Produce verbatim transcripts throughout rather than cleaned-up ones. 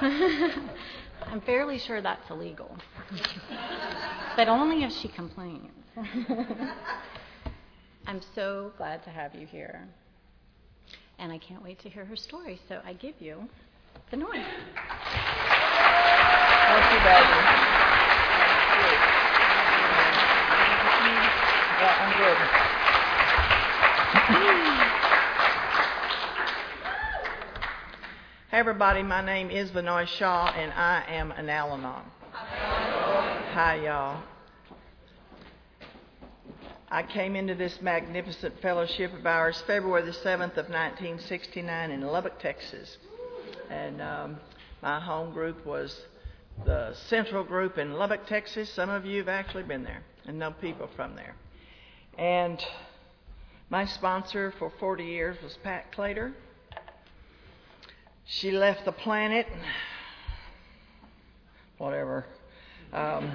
I'm fairly sure that's illegal. But only if she complains. I'm so glad to have you here. And I can't wait to hear her story, so I give you Vinoy. Thank you, baby. Yeah, I'm good. Hey, everybody, my name is Vinoy Shaw, and I am an Al-Anon. Hi, y'all. I came into this magnificent fellowship of ours February the seventh of nineteen sixty-nine in Lubbock, Texas. And um, my home group was the Central Group in Lubbock, Texas. Some of you have actually been there and know people from there. And my sponsor for forty years was Pat Clater. She left the planet, whatever, um,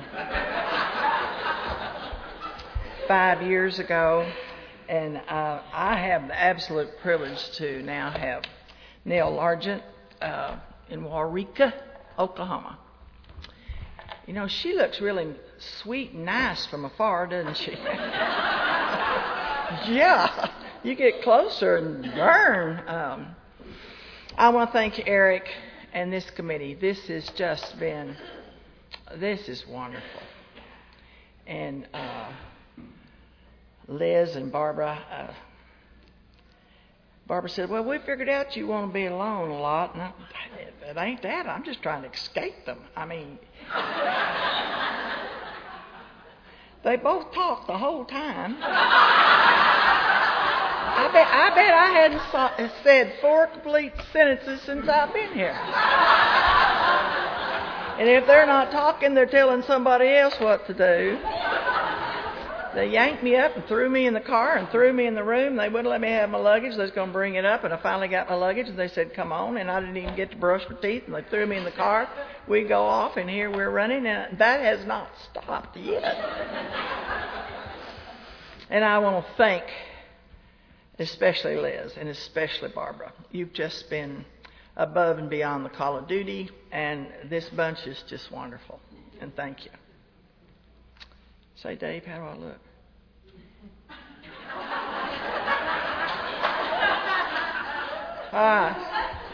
five years ago, and uh, I have the absolute privilege to now have Neil Largent uh, in Waurika, Oklahoma. You know, she looks really sweet and nice from afar, doesn't she? Yeah, you get closer and burn. Um, I want to thank Eric and this committee. This has just been, this is wonderful. And uh, Liz and Barbara, uh, Barbara said, well, we figured out you want to be alone a lot. And I, it ain't that. I'm just trying to escape them. I mean, they both talked the whole time. I bet I bet I hadn't saw, said four complete sentences since I've been here. And if they're not talking, they're telling somebody else what to do. They yanked me up and threw me in the car and threw me in the room. They wouldn't let me have my luggage. They was going to bring it up, and I finally got my luggage, and they said, come on, and I didn't even get to brush my teeth, and they threw me in the car. We go off, and here we're running, and that has not stopped yet. And I want to thank especially Liz and especially Barbara. You've just been above and beyond the call of duty, and this bunch is just wonderful. And thank you. Say, Dave, how do I look? Ah.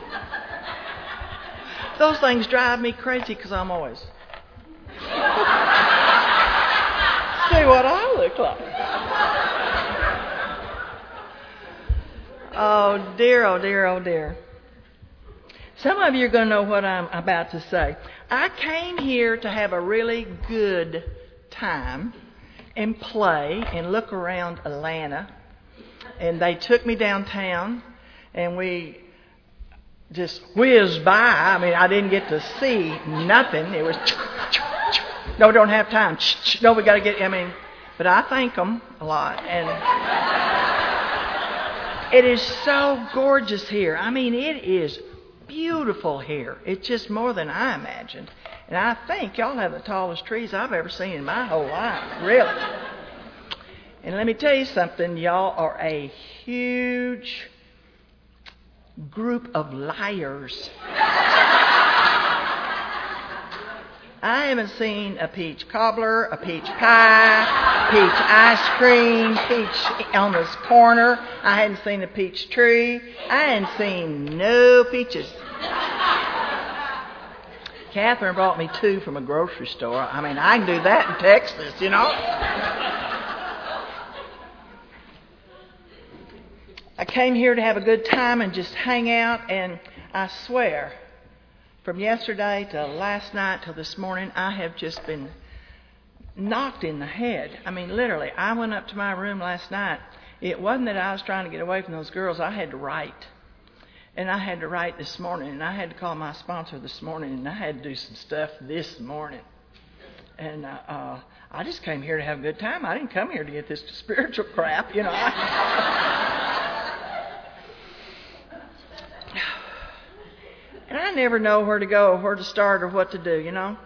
Those things drive me crazy because I'm always. See what I look like. Oh, dear, oh, dear, oh, dear. Some of you are going to know what I'm about to say. I came here to have a really good time and play and look around Atlanta. And they took me downtown, and we just whizzed by. I mean, I didn't get to see nothing. It was, no, we don't have time. No, we got to get, I mean, but I thank them a lot. And it is so gorgeous here. I mean, it is beautiful here. It's just more than I imagined. And I think y'all have the tallest trees I've ever seen in my whole life, really. And let me tell you something. Y'all are a huge group of liars. I haven't seen a peach cobbler, a peach pie, peach ice cream, peach on this corner. I hadn't seen a peach tree. I hadn't seen no peaches. Catherine brought me two from a grocery store. I mean, I can do that in Texas, you know. I came here to have a good time and just hang out, and I swear, from yesterday to last night till this morning, I have just been knocked in the head. I mean, literally, I went up to my room last night. It wasn't that I was trying to get away from those girls. I had to write. And I had to write this morning, and I had to call my sponsor this morning, and I had to do some stuff this morning. And uh, uh, I just came here to have a good time. I didn't come here to get this spiritual crap, you know. And I never know where to go or where to start or what to do, you know.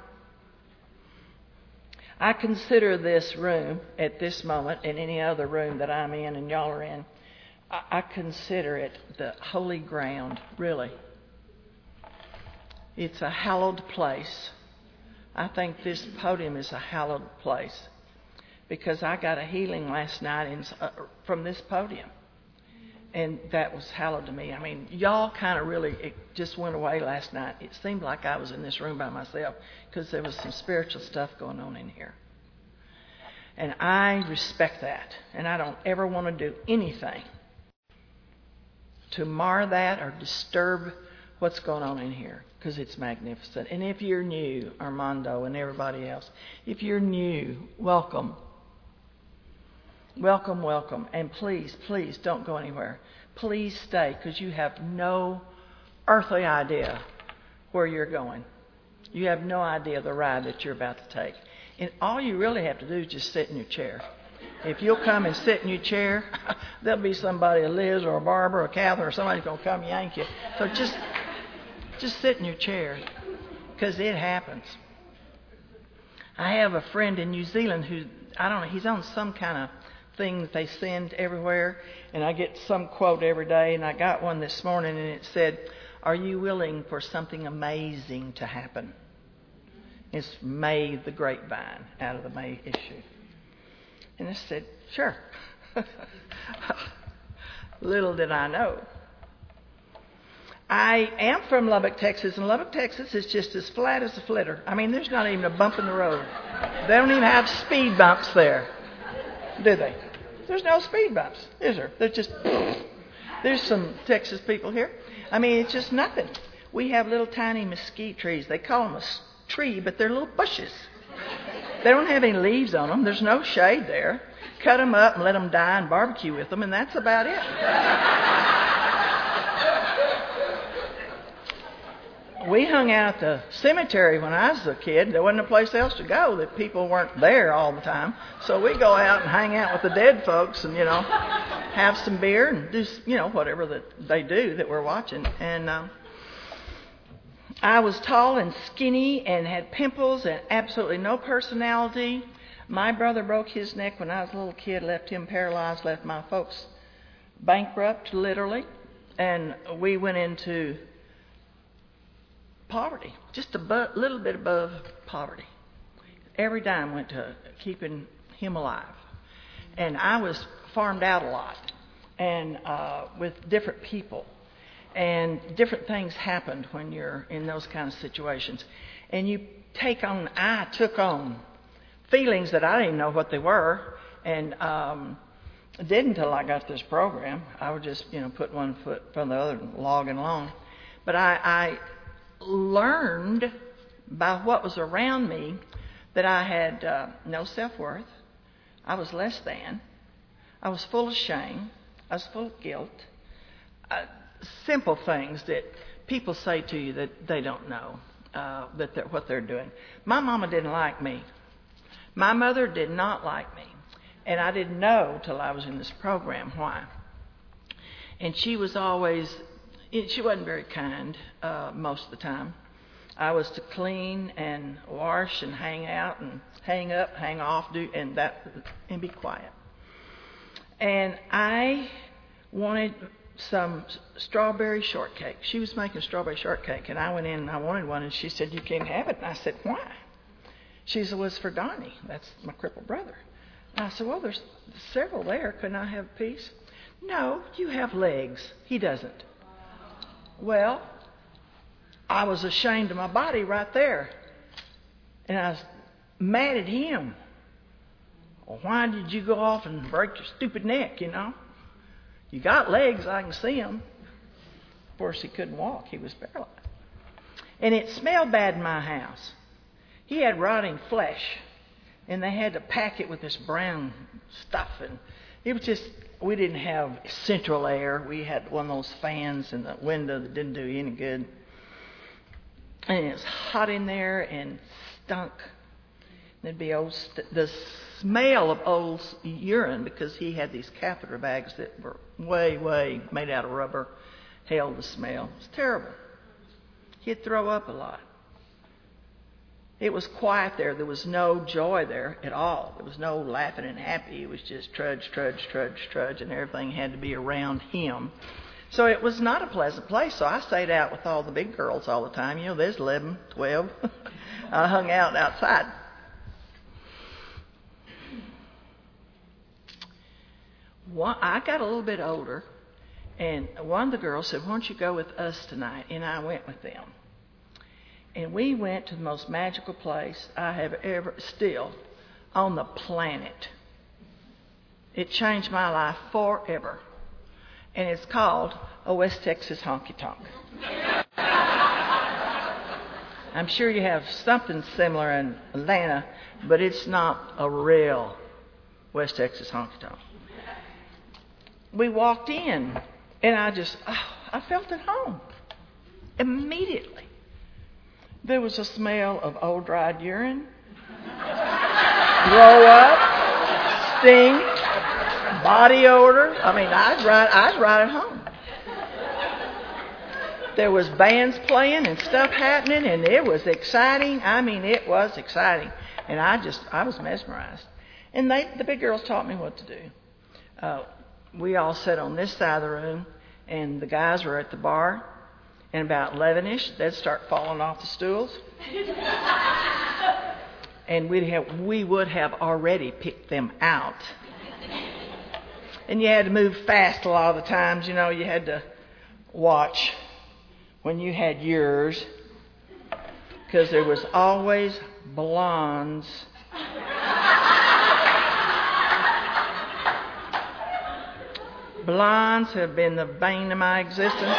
I consider this room at this moment and any other room that I'm in and y'all are in, I, I consider it the holy ground, really. It's a hallowed place. I think this podium is a hallowed place because I got a healing last night in, uh, from this podium. And that was hallowed to me. I mean, y'all kind of really, it just went away last night. It seemed like I was in this room by myself because there was some spiritual stuff going on in here. And I respect that. And I don't ever want to do anything to mar that or disturb what's going on in here because it's magnificent. And if you're new, Armando and everybody else, if you're new, welcome. Welcome, welcome. And please, please don't go anywhere. Please stay because you have no earthly idea where you're going. You have no idea the ride that you're about to take. And all you really have to do is just sit in your chair. If you'll come and sit in your chair, there'll be somebody, a Liz or a Barbara or a Catherine or somebody's going to come yank you. So just, just sit in your chair because it happens. I have a friend in New Zealand who, I don't know, he's on some kind of thing that they send everywhere, and I get some quote every day, and I got one this morning, and it said, "Are you willing for something amazing to happen?" It's May the grapevine out of the May issue. And I said, sure. Little did I know. I am from Lubbock, Texas, and Lubbock, Texas is just as flat as a flitter. I mean, there's not even a bump in the road. They don't even have speed bumps there, do they? There's no speed bumps, is there? There's just, there's some Texas people here. I mean, it's just nothing. We have little tiny mesquite trees. They call them a tree, but they're little bushes. They don't have any leaves on them. There's no shade there. Cut them up and let them die and barbecue with them, and that's about it. We hung out at the cemetery when I was a kid. There wasn't a place else to go that people weren't there all the time. So we go out and hang out with the dead folks and, you know, have some beer and do, you know, whatever that they do that we're watching. And uh, I was tall and skinny and had pimples and absolutely no personality. My brother broke his neck when I was a little kid, left him paralyzed, left my folks bankrupt, literally. And we went into poverty, just a bu- little bit above poverty. Every dime went to keeping him alive. And I was farmed out a lot and uh, with different people. And different things happened when you're in those kind of situations. And you take on, I took on feelings that I didn't even know what they were. And um, did until I got this program. I would just, you know, put one foot from the other and logging along. But I, I learned by what was around me that I had uh, no self-worth. I was less than. I was full of shame. I was full of guilt. Uh, simple things that people say to you that they don't know uh, that they're, what they're doing. My mama didn't like me. My mother did not like me. And I didn't know till I was in this program why. And she was always, she wasn't very kind uh, most of the time. I was to clean and wash and hang out and hang up, hang off, do and that and be quiet. And I wanted some strawberry shortcake. She was making strawberry shortcake, and I went in and I wanted one, and she said, "You can't have it." And I said, "Why?" She said, "Well, it's for Donnie. That's my crippled brother." And I said, "Well, there's several there. Couldn't I have a piece?" "No, you have legs. He doesn't." Well, I was ashamed of my body right there. And I was mad at him. Well, why did you go off and break your stupid neck, you know? You got legs, I can see them. Of course, he couldn't walk. He was paralyzed. And it smelled bad in my house. He had rotting flesh, and they had to pack it with this brown stuff. And it was just, we didn't have central air. We had one of those fans in the window that didn't do any good. And it was hot in there and stunk. There'd be old st- the smell of old urine, because he had these catheter bags that were way, way made out of rubber, held the smell. It was terrible. He'd throw up a lot. It was quiet there. There was no joy there at all. There was no laughing and happy. It was just trudge, trudge, trudge, trudge, and everything had to be around him So it was not a pleasant place. So I stayed out with all the big girls all the time. You know, there's eleven, twelve. I hung out outside. One, I got a little bit older, and one of the girls said, "Why don't you go with us tonight?" And I went with them. And we went to the most magical place I have ever, still, on the planet. It changed my life forever. And it's called a West Texas Honky Tonk. I'm sure you have something similar in Atlanta, but it's not a real West Texas Honky Tonk. We walked in, and I just, oh, I felt at home immediately. There was a smell of old dried urine, throw up, stink, body odor. I mean, I was right, I was right at home. There was bands playing and stuff happening, and it was exciting. I mean, it was exciting, and I just, I was mesmerized. And they, the big girls taught me what to do. Uh, we all sat on this side of the room, and the guys were at the bar. And about eleven-ish, they'd start falling off the stools. And we'd have, we would have already picked them out. And you had to move fast a lot of the times. You know, you had to watch when you had yours, because there was always blondes. Blondes have been the bane of my existence.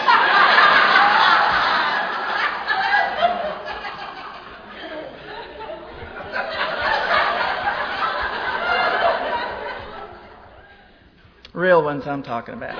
Real ones I'm talking about.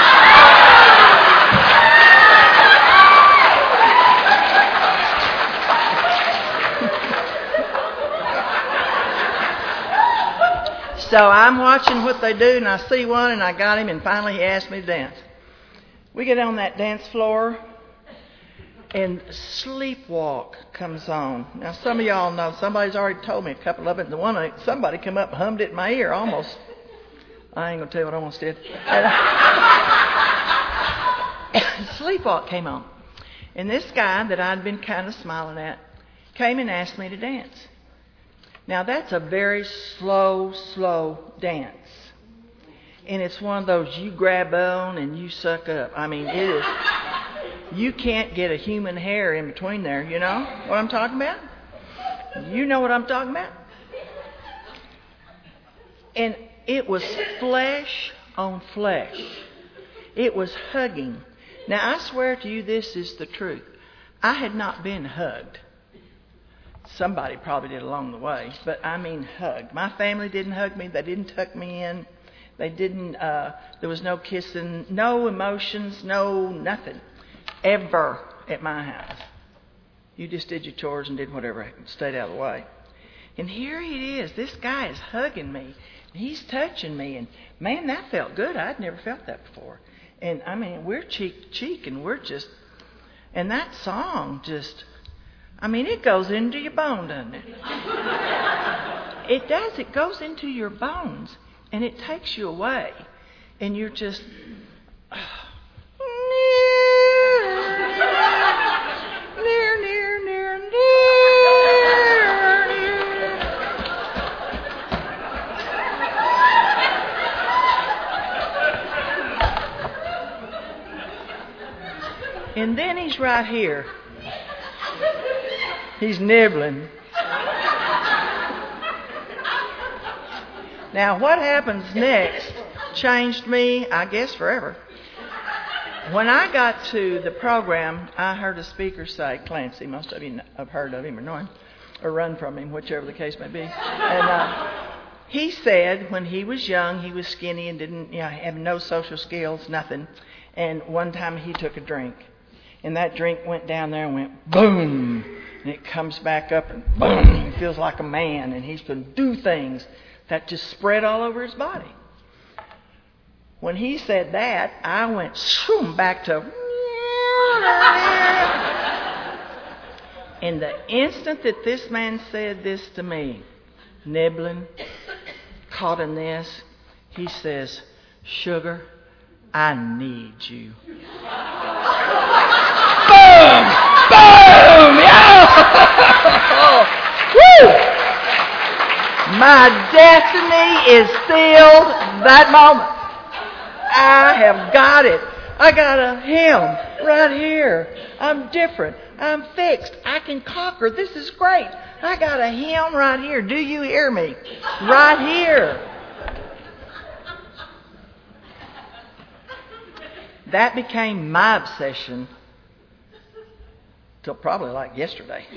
So I'm watching what they do, and I see one, and I got him, and finally he asked me to dance. We get on that dance floor, and Sleepwalk comes on. Now, some of y'all know, somebody's already told me a couple of it, and the one, somebody come up and hummed it in my ear almost. I ain't going to tell you what I almost did. Sleepwalk came on. And this guy that I'd been kind of smiling at came and asked me to dance. Now, that's a very slow, slow dance. And it's one of those you grab on and you suck up. I mean, it is. You can't get a human hair in between there, you know what I'm talking about? You know what I'm talking about? And it was flesh on flesh. It was hugging. Now, I swear to you, this is the truth. I had not been hugged. Somebody probably did along the way, but I mean hugged. My family didn't hug me. They didn't tuck me in. They didn't, uh, there was no kissing, no emotions, no nothing. Ever at my house. You just did your chores and did whatever and stayed out of the way. And here it is. This guy is hugging me. He's touching me, and man, that felt good. I'd never felt that before. And I mean, we're cheek to cheek, and we're just, and that song just, I mean, it goes into your bone, doesn't it? It does. It goes into your bones, and it takes you away, and you're just, near, near, near, near, near. And then he's right here. He's nibbling. Now, what happens next changed me, I guess, forever. When I got to the program, I heard a speaker say, Clancy, most of you have heard of him or know him, or run from him, whichever the case may be. And uh, he said when he was young, he was skinny and didn't, you know, have no social skills, nothing. And one time he took a drink. And that drink went down there and went boom. And it comes back up and boom. He feels like a man. And he's going to do things that just spread all over his body. When he said that, I went shoom, back to... And the instant that this man said this to me, nibbling, caught in this, he says, sugar, I need you. Boom! Boom! Yeah! Woo! My destiny is sealed that moment. I have got it. I got a him right here. I'm different. I'm fixed. I can conquer. This is great. I got a him right here. Do you hear me? Right here. That became my obsession till probably like yesterday.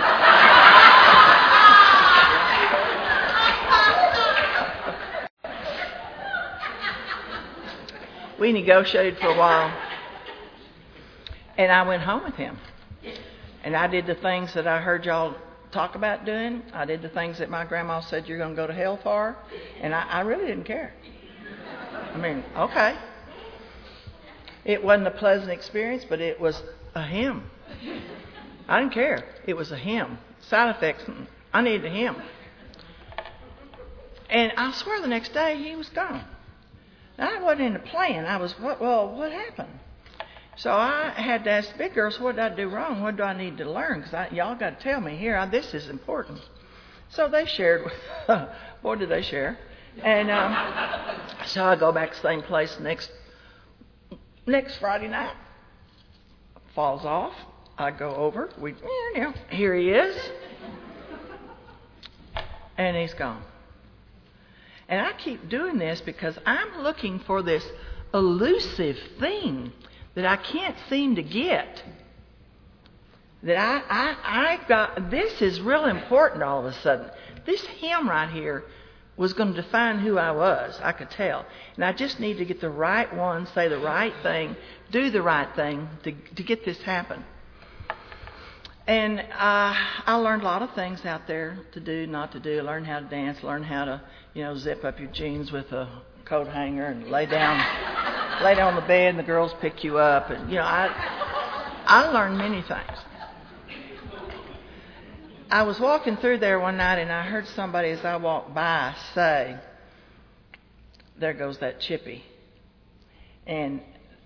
We negotiated for a while, and I went home with him. And I did the things that I heard y'all talk about doing. I did the things that my grandma said you're going to go to hell for, and I, I really didn't care. I mean, okay. It wasn't a pleasant experience, but it was a him. I didn't care. It was a him. Side effects, I needed a him. And I swear the next day he was gone. Now, I wasn't in the plan. I was, what, well, what happened? So I had to ask the big girls, what did I do wrong? What do I need to learn? Because y'all got to tell me here, I, this is important. So they shared with, boy, did they share. And um, so I go back to the same place next next Friday night. Falls off. I go over. We, you know, here he is. And he's gone. And I keep doing this because I'm looking for this elusive thing that I can't seem to get. That I, I, I got, this is real important all of a sudden. This him right here was going to define who I was. I could tell. And I just need to get the right one, say the right thing, do the right thing to, to get this happen. And uh, I learned a lot of things out there to do, not to do. I learned how to dance, learned how to, you know, zip up your jeans with a coat hanger and lay down, lay down on the bed and the girls pick you up. And, you know, I, I learned many things. I was walking through there one night and I heard somebody as I walked by say, there goes that Chippy. And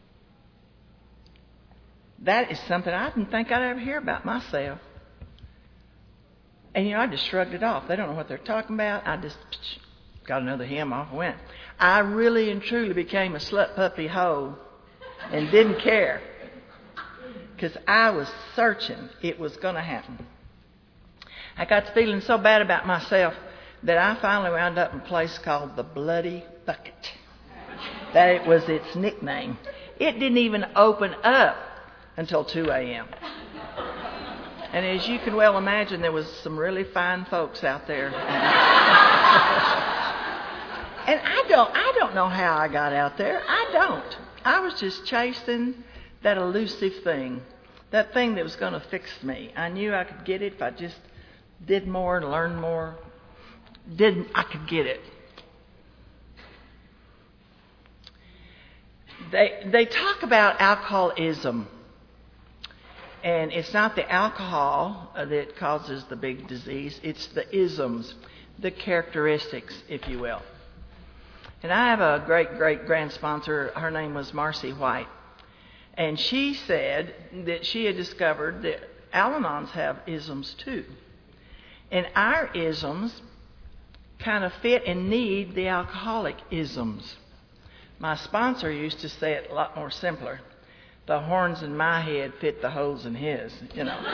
that is something I didn't think I'd ever hear about myself. And, you know, I just shrugged it off. They don't know what they're talking about. I just got another hymn off and went. I really and truly became a slut puppy hoe and didn't care. Because I was searching. It was going to happen. I got to feeling so bad about myself that I finally wound up in a place called the Bloody Bucket. That it was its nickname. It didn't even open up until two a.m. And as you can well imagine, there was some really fine folks out there. And I don't, I don't know how I got out there. I don't. I was just chasing that elusive thing, that thing that was going to fix me. I knew I could get it if I just did more and learned more. Did I could get it. They they talk about alcoholism. And it's not the alcohol that causes the big disease. It's the isms, the characteristics, if you will. And I have a great, great grand sponsor. Her name was Marcy White. And she said that she had discovered that Al-Anons have isms too. And our isms kind of fit and need the alcoholic isms. My sponsor used to say it a lot more simpler. The horns in my head fit the holes in his, you know.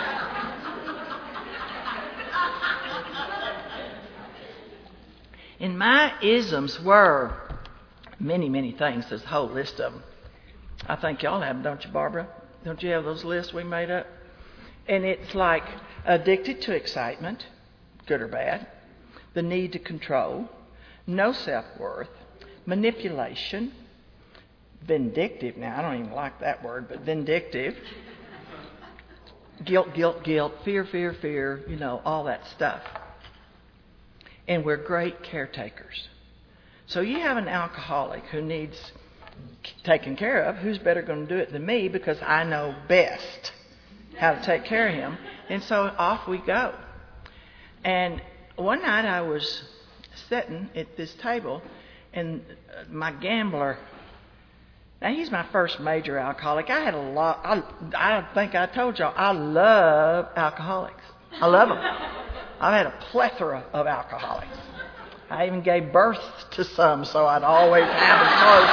And my isms were many, many things. There's a whole list of them. I think y'all have them, don't you, Barbara? Don't you have those lists we made up? And it's like addicted to excitement, good or bad, the need to control, no self-worth, manipulation, vindictive. Now, I don't even like that word, but vindictive. Guilt, guilt, guilt, fear, fear, fear, you know, all that stuff. And we're great caretakers. So you have an alcoholic who needs taken care of. Who's better going to do it than me, because I know best how to take care of him. And so off we go. And one night I was sitting at this table, and my gambler Now, he's my first major alcoholic. I had a lot. I, I think I told y'all, I love alcoholics. I love them. I've had a plethora of alcoholics. I even gave birth to some, so I'd always have them close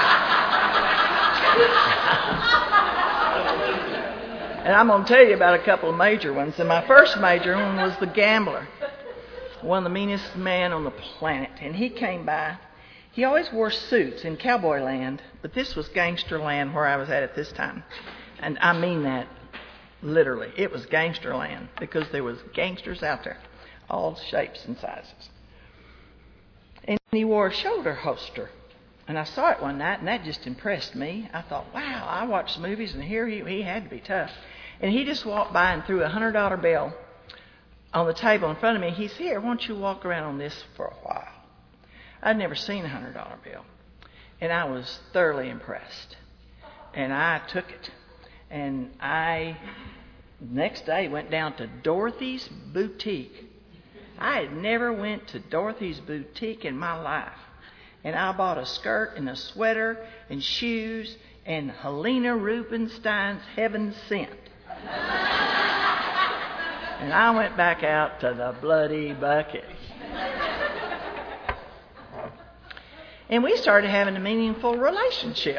by. And I'm going to tell you about a couple of major ones. And my first major one was the gambler, one of the meanest men on the planet. And he came by. He always wore suits in cowboy land, but this was gangster land where I was at at this time. And I mean that literally. It was gangster land because there was gangsters out there, all shapes and sizes. And he wore a shoulder holster. And I saw it one night, and that just impressed me. I thought, wow, I watched movies, and here he, he had to be tough. And he just walked by and threw a one hundred dollar bill on the table in front of me. He said, here, why don't you walk around on this for a while? I'd never seen a one hundred dollar bill. And I was thoroughly impressed. And I took it. And I, next day, went down to Dorothy's Boutique. I had never went to Dorothy's Boutique in my life. And I bought a skirt and a sweater and shoes and Helena Rubinstein's Heaven Sent. And I went back out to the Bloody Bucket. And we started having a meaningful relationship.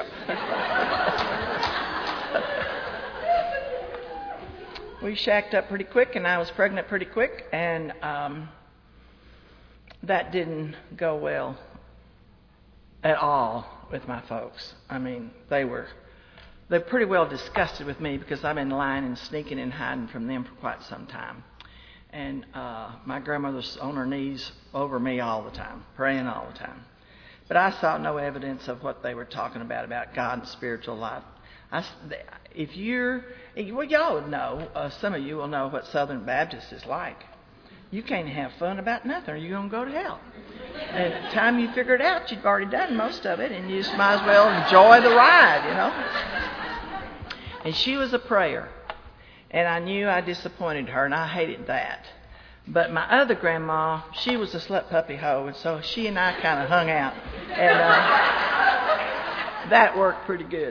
We shacked up pretty quick, and I was pregnant pretty quick, and um, that didn't go well at all with my folks. I mean, they were they were pretty well disgusted with me because I've been lying and sneaking and hiding from them for quite some time. And uh, my grandmother's on her knees over me all the time, praying all the time. But I saw no evidence of what they were talking about, about God and spiritual life. I, if you're, well, y'all would know, uh, some of you will know what Southern Baptist is like. You can't have fun about nothing or you're going to go to hell. And at the time you figure it out, you've already done most of it, and you just might as well enjoy the ride, you know. And she was a prayer. And I knew I disappointed her, and I hated that. But my other grandma, she was a slut puppy hoe, and so she and I kind of hung out. And uh, that worked pretty good.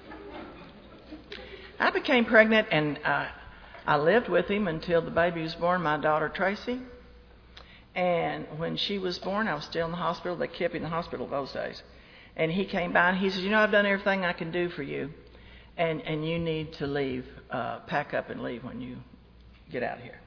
I became pregnant, and uh, I lived with him until the baby was born, my daughter Tracy. And when she was born, I was still in the hospital. They kept me in the hospital those days. And he came by, and he said, you know, I've done everything I can do for you, and, and you need to leave, uh, pack up and leave when you get out of here.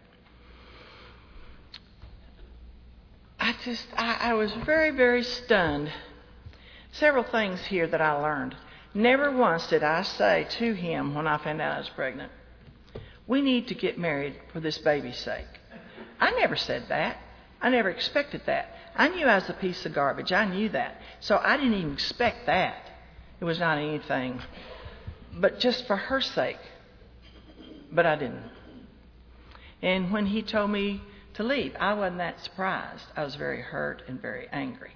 I just, I, I was very, very stunned. Several things here that I learned. Never once did I say to him when I found out I was pregnant, we need to get married for this baby's sake. I never said that. I never expected that. I knew I was a piece of garbage. I knew that. So I didn't even expect that. It was not anything but just for her sake. But I didn't. And when he told me to leave, I wasn't that surprised. I was very hurt and very angry.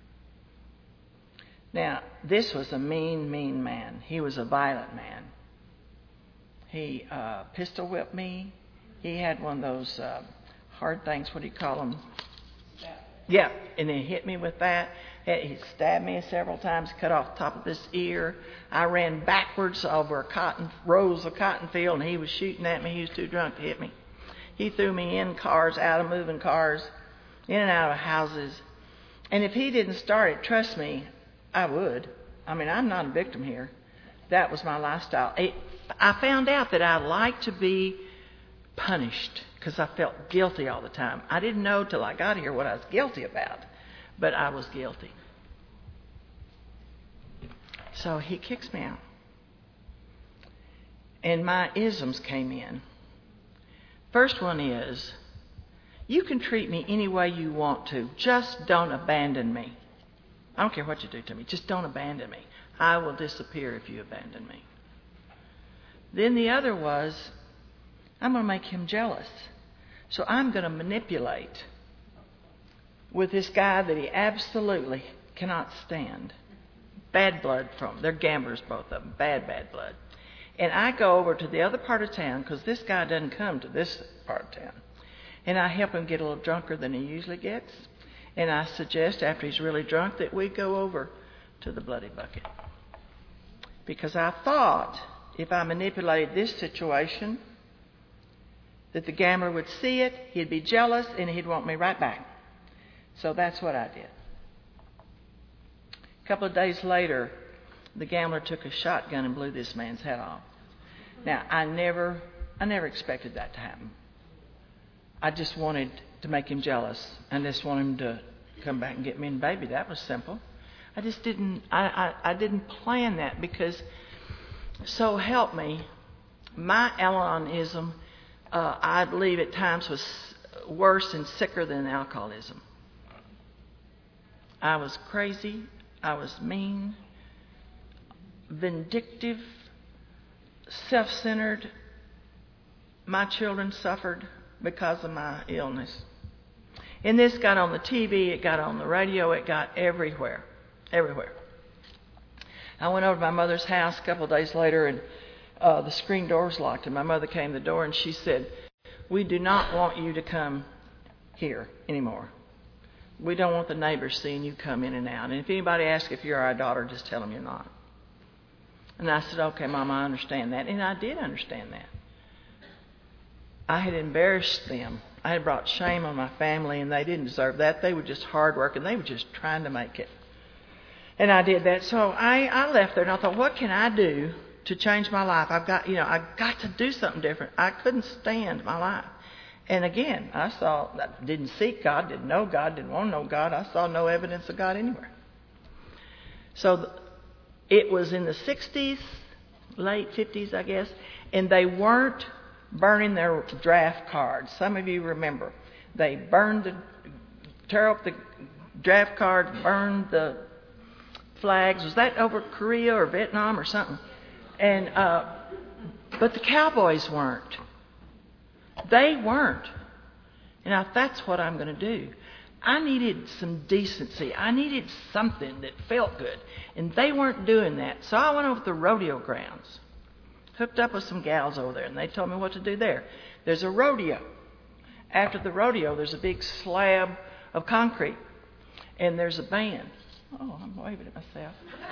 Now, this was a mean, mean man. He was a violent man. He uh, pistol whipped me. He had one of those uh, hard things, what do you call them? Yeah, and he hit me with that. He stabbed me several times, cut off the top of this ear. I ran backwards over a cotton rows of cotton field, and he was shooting at me. He was too drunk to hit me. He threw me in cars, out of moving cars, in and out of houses. And if he didn't start it, trust me, I would. I mean, I'm not a victim here. That was my lifestyle. It, I found out that I liked to be punished because I felt guilty all the time. I didn't know till I got here what I was guilty about, but I was guilty. So he kicks me out. And my isms came in. First one is, you can treat me any way you want to. Just don't abandon me. I don't care what you do to me. Just don't abandon me. I will disappear if you abandon me. Then the other was, I'm going to make him jealous. So I'm going to manipulate with this guy that he absolutely cannot stand. Bad blood from them. They're gamblers, both of them. Bad, bad blood. And I go over to the other part of town because this guy doesn't come to this part of town. And I help him get a little drunker than he usually gets. And I suggest after he's really drunk that we go over to the Bloody Bucket. because I thought if I manipulated this situation that the gambler would see it, he'd be jealous, and he'd want me right back. So that's what I did. A couple of days later, the gambler took a shotgun and blew this man's head off. Now, I never, I never expected that to happen. I just wanted to make him jealous. I just wanted him to come back and get me and baby. That was simple. I just didn't, I, I, I didn't plan that because, so help me, my Al-Anonism, uh, I believe at times was worse and sicker than alcoholism. I was crazy. I was mean, vindictive, self-centered. My children suffered because of my illness. And this got on the T V, it got on the radio, it got everywhere, everywhere. I went over to my mother's house a couple of days later, and uh, the screen door was locked, and my mother came to the door, and she said, "We do not want you to come here anymore. We don't want the neighbors seeing you come in and out. And if anybody asks if you're our daughter, just tell them you're not." And I said, "Okay, Mom, I understand that." And I did understand that. I had embarrassed them. I had brought shame on my family, and they didn't deserve that. They were just hard work, and they were just trying to make it. And I did that. So I, I left there, and I thought, what can I do to change my life? I've got, you know, I've got to do something different. I couldn't stand my life. And again, I saw, I didn't seek God, didn't know God, didn't want to know God. I saw no evidence of God anywhere. So it was in the sixties, late fifties, I guess, and they weren't burning their draft cards. Some of you remember. They burned the, tear up the draft cards, burned the flags. Was that over Korea or Vietnam or something? And uh, but the cowboys weren't. They weren't. And I thought, that's what I'm going to do. I needed some decency. I needed something that felt good. And they weren't doing that. So I went over to the rodeo grounds. Hooked up with some gals over there. And they told me what to do there. There's a rodeo. After the rodeo, there's a big slab of concrete. And there's a band. Oh, I'm waving at myself.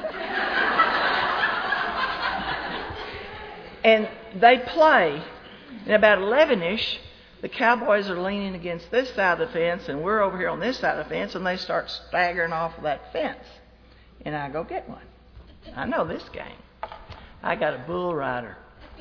And they play. And about eleven-ish, the cowboys are leaning against this side of the fence, and we're over here on this side of the fence, and they start staggering off of that fence. And I go get one. I know this game. I got a bull rider.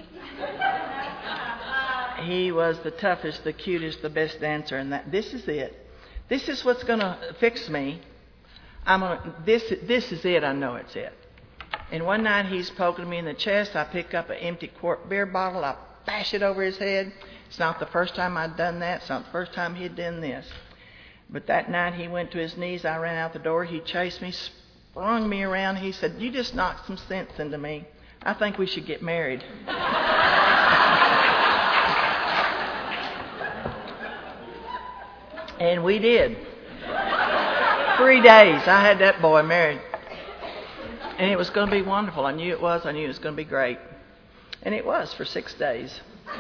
He was the toughest, the cutest, the best dancer, and that. This is it. This is what's going to fix me. I'm gonna. This. This is it. I know it's it. And one night he's poking me in the chest. I pick up an empty quart beer bottle. I bash it over his head. It's not the first time I'd done that. It's not the first time he'd done this. But that night he went to his knees. I ran out the door. He chased me, sprung me around. He said, "You just knocked some sense into me. I think we should get married." And we did. Three days I had that boy married. And it was going to be wonderful. I knew it was. I knew it was going to be great. And it was for six days.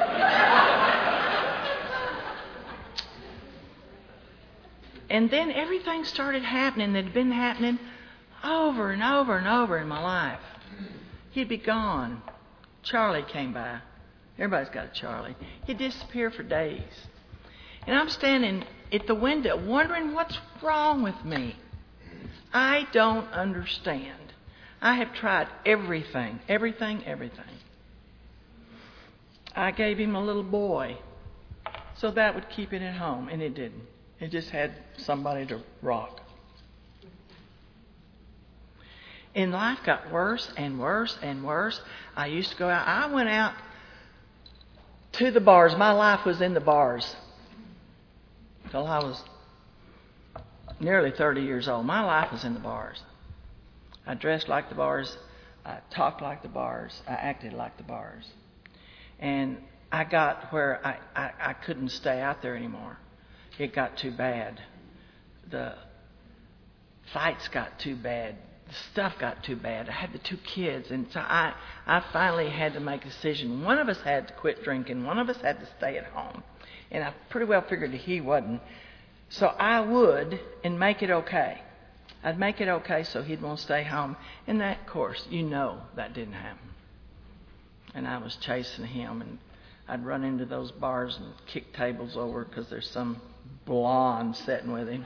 And then everything started happening that had been happening over and over and over in my life. He'd be gone. Charlie came by. Everybody's got a Charlie. He'd disappear for days. And I'm standing at the window wondering what's wrong with me. I don't understand. I have tried everything, everything, everything. I gave him a little boy so that would keep it at home, and it didn't. It just had somebody to rock. And life got worse and worse and worse. I used to go out. I went out to the bars. My life was in the bars until I was nearly thirty years old. My life was in the bars. I dressed like the bars. I talked like the bars. I acted like the bars. And I got where I, I, I couldn't stay out there anymore. It got too bad. The fights got too bad. The stuff got too bad. I had the two kids. And so I, I finally had to make a decision. One of us had to quit drinking. One of us had to stay at home. And I pretty well figured he wasn't. So I would and make it okay. I'd make it okay so he'd want to stay home. And that, of course, you know that didn't happen. And I was chasing him, and I'd run into those bars and kick tables over because there's some blonde sitting with him.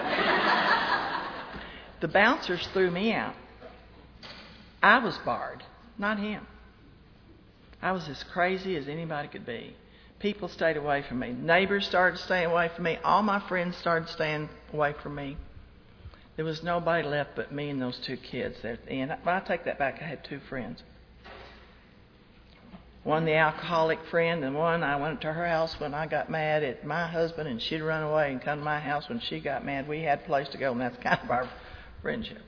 The bouncers threw me out. I was barred, not him. I was as crazy as anybody could be. People stayed away from me. Neighbors started staying away from me. All my friends started staying away from me. There was nobody left but me and those two kids there at the end. But I take that back. I had two friends. One, the alcoholic friend, and one, I went to her house when I got mad at my husband, and she'd run away and come to my house when she got mad. We had a place to go, and that's kind of our friendship.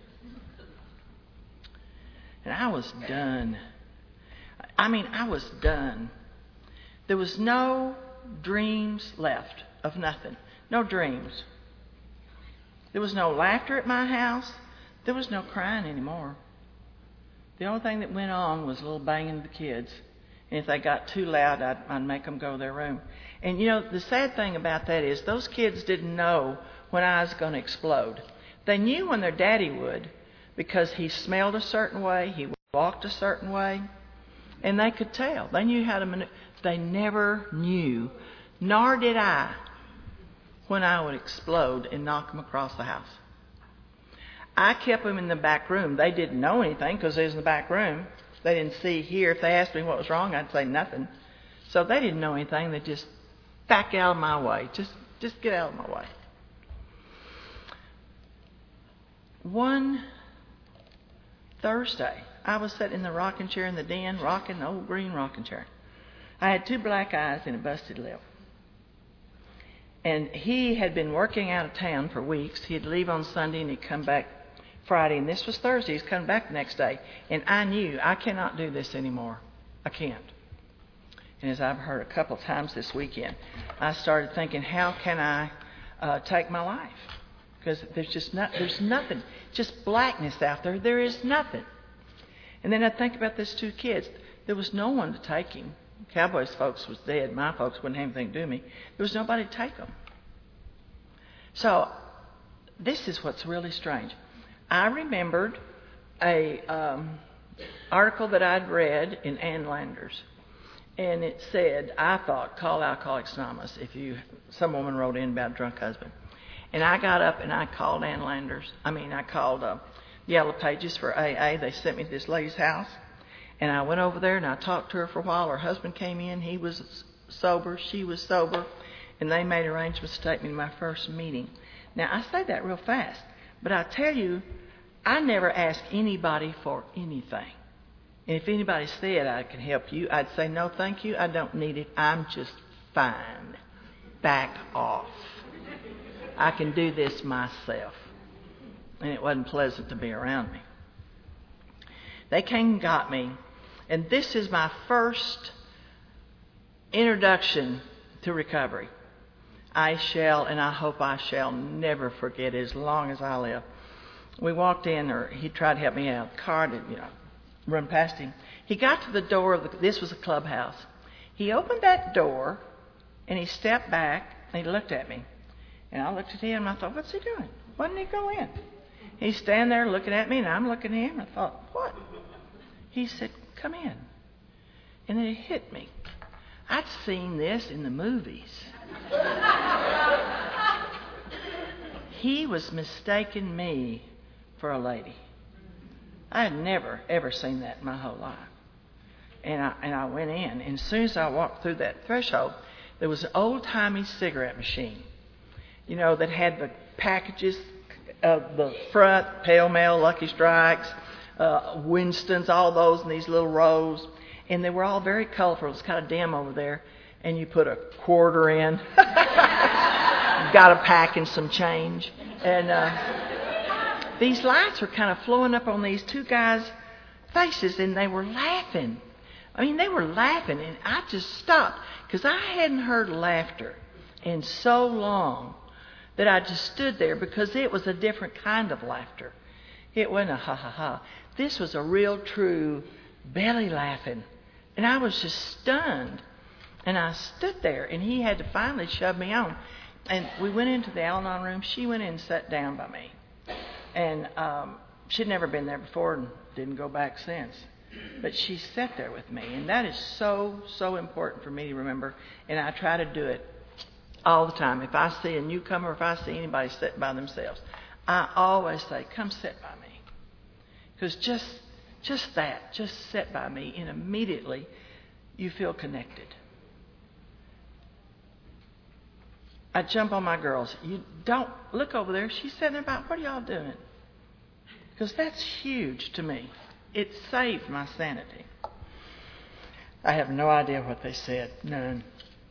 And I was done. I mean, I was done. There was no dreams left of nothing. No dreams. There was no laughter at my house. There was no crying anymore. The only thing that went on was a little banging of the kids. And if they got too loud, I'd, I'd make them go to their room. And, you know, the sad thing about that is those kids didn't know when I was going to explode. They knew when their daddy would, because he smelled a certain way, he walked a certain way, and they could tell. They knew how to maneuver. They never knew, nor did I, when I would explode and knock them across the house. I kept them in the back room. They didn't know anything because they was in the back room. They didn't see, hear. If they asked me what was wrong, I'd say nothing. So they didn't know anything. They just back out of my way. Just, just get out of my way. One Thursday, I was sitting in the rocking chair in the den, rocking the old green rocking chair. I had two black eyes and a busted lip. And he had been working out of town for weeks. He'd leave on Sunday and he'd come back Friday. And this was Thursday. He's coming back the next day. And I knew I cannot do this anymore. I can't. And as I've heard a couple of times this weekend, I started thinking, how can I uh, take my life? Because there's just not, there's nothing, just blackness out there. There is nothing. And then I think about these two kids. There was no one to take him. Cowboys' folks was dead. My folks wouldn't have anything to do with me. There was nobody to take them. So this is what's really strange. I remembered a um, article that I'd read in Ann Landers, and it said, I thought, call Alcoholics Anonymous if you. Some woman wrote in about a drunk husband, and I got up and I called Ann Landers. I mean, I called uh, Yellow Pages for A A. They sent me to this lady's house. And I went over there and I talked to her for a while. Her husband came in. He was sober. She was sober. And they made arrangements to take me to my first meeting. Now, I say that real fast. But I tell you, I never asked anybody for anything. And if anybody said I can help you, I'd say, no, thank you. I don't need it. I'm just fine. Back off. I can do this myself. And it wasn't pleasant to be around me. They came and got me. And this is my first introduction to recovery. I shall, and I hope I shall never forget it as long as I live. We walked in, or he tried to help me out. The car did, you know, run past him. He got to the door of the, this was a clubhouse. He opened that door, and he stepped back, and he looked at me. And I looked at him, and I thought, what's he doing? Why didn't he go in? He's standing there looking at me, and I'm looking at him, and I thought, what? He said, come in. And then it hit me. I'd seen this in the movies. He was mistaking me for a lady. I had never, ever seen that in my whole life. And I, and I went in, and as soon as I walked through that threshold, there was an old-timey cigarette machine, you know, that had the packages of the front, Pale Male, Lucky Strikes, Uh, Winston's, all those in these little rows. And they were all very colorful. It was kind of dim over there. And you put a quarter in. Got a pack and some change. And uh, these lights were kind of flowing up on these two guys' faces. And they were laughing. I mean, they were laughing. And I just stopped. Because I hadn't heard laughter in so long that I just stood there. Because it was a different kind of laughter. It wasn't a ha ha ha. This was a real, true belly laughing. And I was just stunned. And I stood there, and he had to finally shove me on. And we went into the Al-Anon room. She went in and sat down by me. And um, she'd never been there before and didn't go back since. But she sat there with me, and that is so, so important for me to remember. And I try to do it all the time. If I see a newcomer, if I see anybody sitting by themselves, I always say, come sit by me. Because just, just that, just sit by me, and immediately you feel connected. I jump on my girls. You don't look over there. She's sitting there about, what are y'all doing? Because that's huge to me. It saved my sanity. I have no idea what they said. None.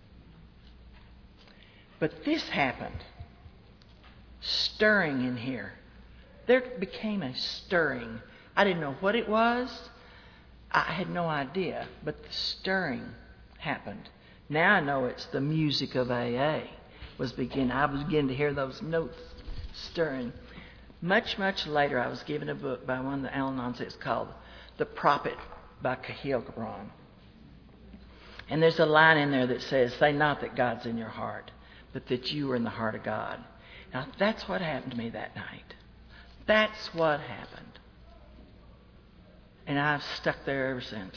But this happened. Stirring in here. There became a stirring. I didn't know what it was. I had no idea. But the stirring happened. Now I know it's the music of A A. Was beginning. I was beginning to hear those notes stirring. Much, much later, I was given a book by one of the Al-Anons. It's called The Prophet by Kahlil Gibran. And there's a line in there that says, say not that God's in your heart, but that you are in the heart of God. Now, that's what happened to me that night. That's what happened. And I've stuck there ever since.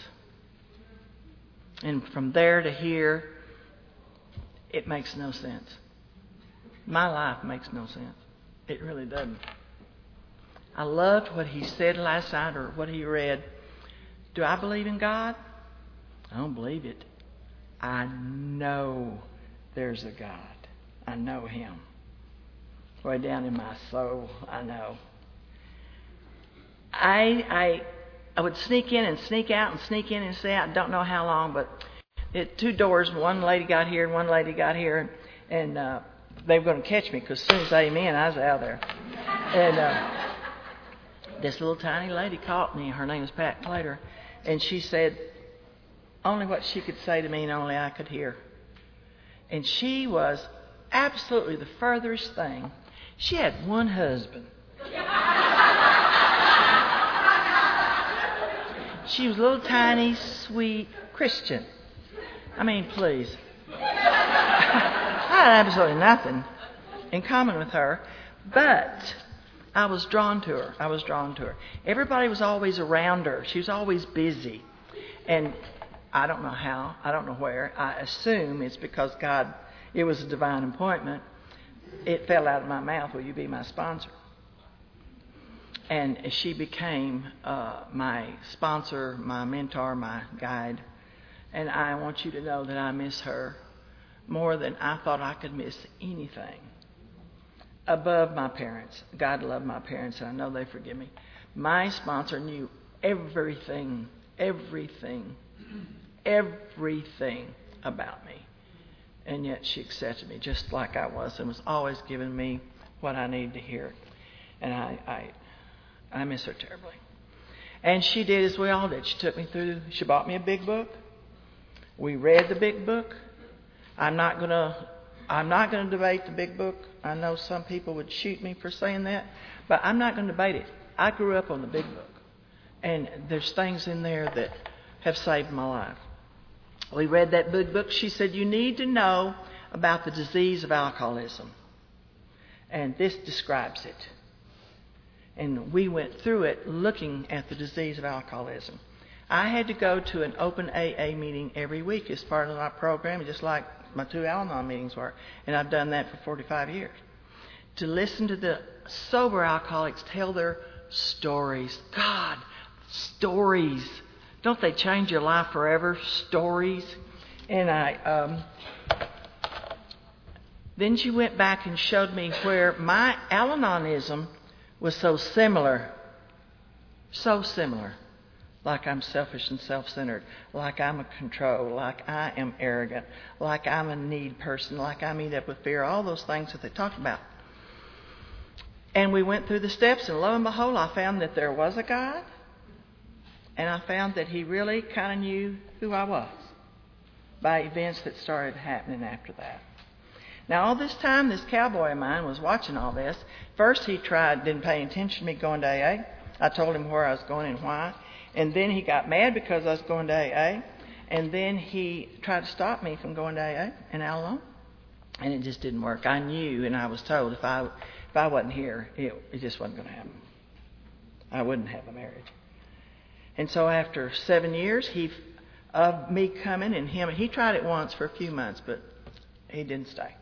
And from there to here, it makes no sense. My life makes no sense. It really doesn't. I loved what he said last night or what he read. Do I believe in God? I don't believe it. I know there's a God. I know him. Way down in my soul, I know. I I I would sneak in and sneak out and sneak in and stay out. I don't know how long, but it, two doors. One lady got here and one lady got here, and, and uh, they were going to catch me because as soon as I came in, I was out there. And uh, this little tiny lady caught me. Her name was Pat Clater, and she said only what she could say to me and only I could hear. And she was absolutely the furthest thing. She had one husband. She was a little tiny, sweet Christian. I mean, please. I had absolutely nothing in common with her, but I was drawn to her. I was drawn to her. Everybody was always around her. She was always busy. And I don't know how. I don't know where. I assume it's because God, it was a divine appointment. It fell out of my mouth, will you be my sponsor? And she became uh, my sponsor, my mentor, my guide. And I want you to know that I miss her more than I thought I could miss anything. Above my parents. God loved my parents, and I know they forgive me. My sponsor knew everything, everything, everything about me. And yet she accepted me just like I was and was always giving me what I needed to hear. And I, I, I miss her terribly. And she did as we all did. She took me through, she bought me a big book. We read the big book. I'm not going to I'm not going to debate the big book. I know some people would shoot me for saying that, but I'm not going to debate it. I grew up on the big book, and there's things in there that have saved my life. We read that big book. She said, you need to know about the disease of alcoholism, and this describes it. And we went through it looking at the disease of alcoholism. I had to go to an open A A meeting every week as part of my program, just like my two Al-Anon meetings were. And I've done that for forty-five years. To listen to the sober alcoholics tell their stories. God, stories. Don't they change your life forever? Stories. And I, um, then she went back and showed me where my Al-Anonism was so similar. So similar. Like I'm selfish and self-centered, like I'm a control, like I am arrogant, like I'm a need person, like I meet up with fear, all those things that they talk about. And we went through the steps, and lo and behold, I found that there was a God, and I found that he really kind of knew who I was by events that started happening after that. Now, all this time, this cowboy of mine was watching all this. First, he tried, didn't pay attention to me going to A A. I told him where I was going and why. And then he got mad because I was going to A A. And then he tried to stop me from going to A A and Al-Anon. And it just didn't work. I knew, and I was told if I if I wasn't here, it, it just wasn't going to happen. I wouldn't have a marriage. And so after seven years, he of me coming and him, he tried it once for a few months, but he didn't stay.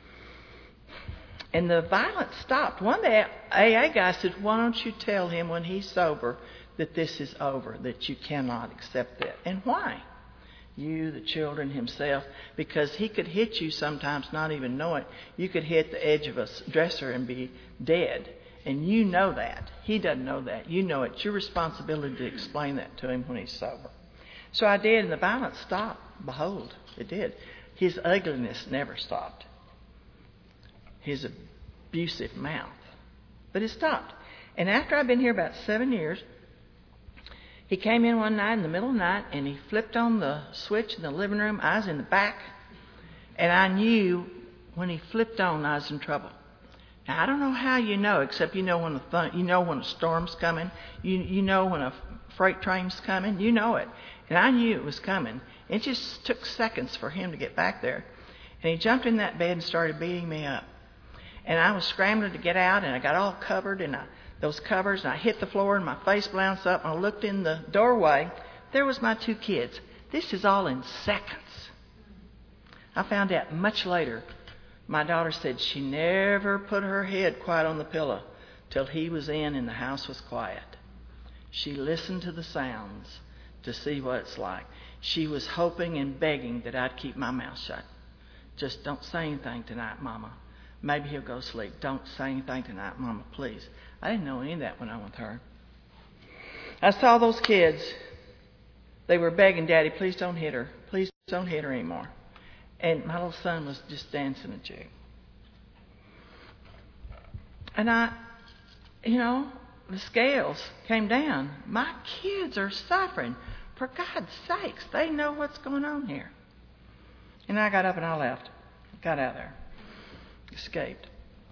And the violence stopped. One day, A A guy said, "Why don't you tell him when he's sober that this is over, that you cannot accept that?" And why? You, the children, himself, because he could hit you sometimes, not even know it. You could hit the edge of a dresser and be dead. And you know that. He doesn't know that. You know it. It's your responsibility to explain that to him when he's sober. So I did, and the violence stopped. Behold, it did. His ugliness never stopped. His abusive mouth. But it stopped. And after I'd been here about seven years, he came in one night in the middle of the night, and he flipped on the switch in the living room. I was in the back, and I knew when he flipped on, I was in trouble. Now, I don't know how you know, except you know when the th- you know when a storm's coming. You you know when a freight train's coming. You know it. And I knew it was coming. It just took seconds for him to get back there. And he jumped in that bed and started beating me up. And I was scrambling to get out, and I got all covered in those covers, and I hit the floor, and my face bounced up, and I looked in the doorway. There was my two kids. This is all in seconds. I found out much later. My daughter said she never put her head quite on the pillow till he was in and the house was quiet. She listened to the sounds to see what it's like. She was hoping and begging that I'd keep my mouth shut. Just don't say anything tonight, Mama. Maybe he'll go to sleep. Don't say anything tonight, Mama, please. I didn't know any of that when I went with her. I saw those kids. They were begging, "Daddy, please don't hit her. Please don't hit her anymore." And my little son was just dancing a jig. And I, you know, the scales came down. My kids are suffering. For God's sakes, they know what's going on here. And I got up and I left. Got out of there. Escaped.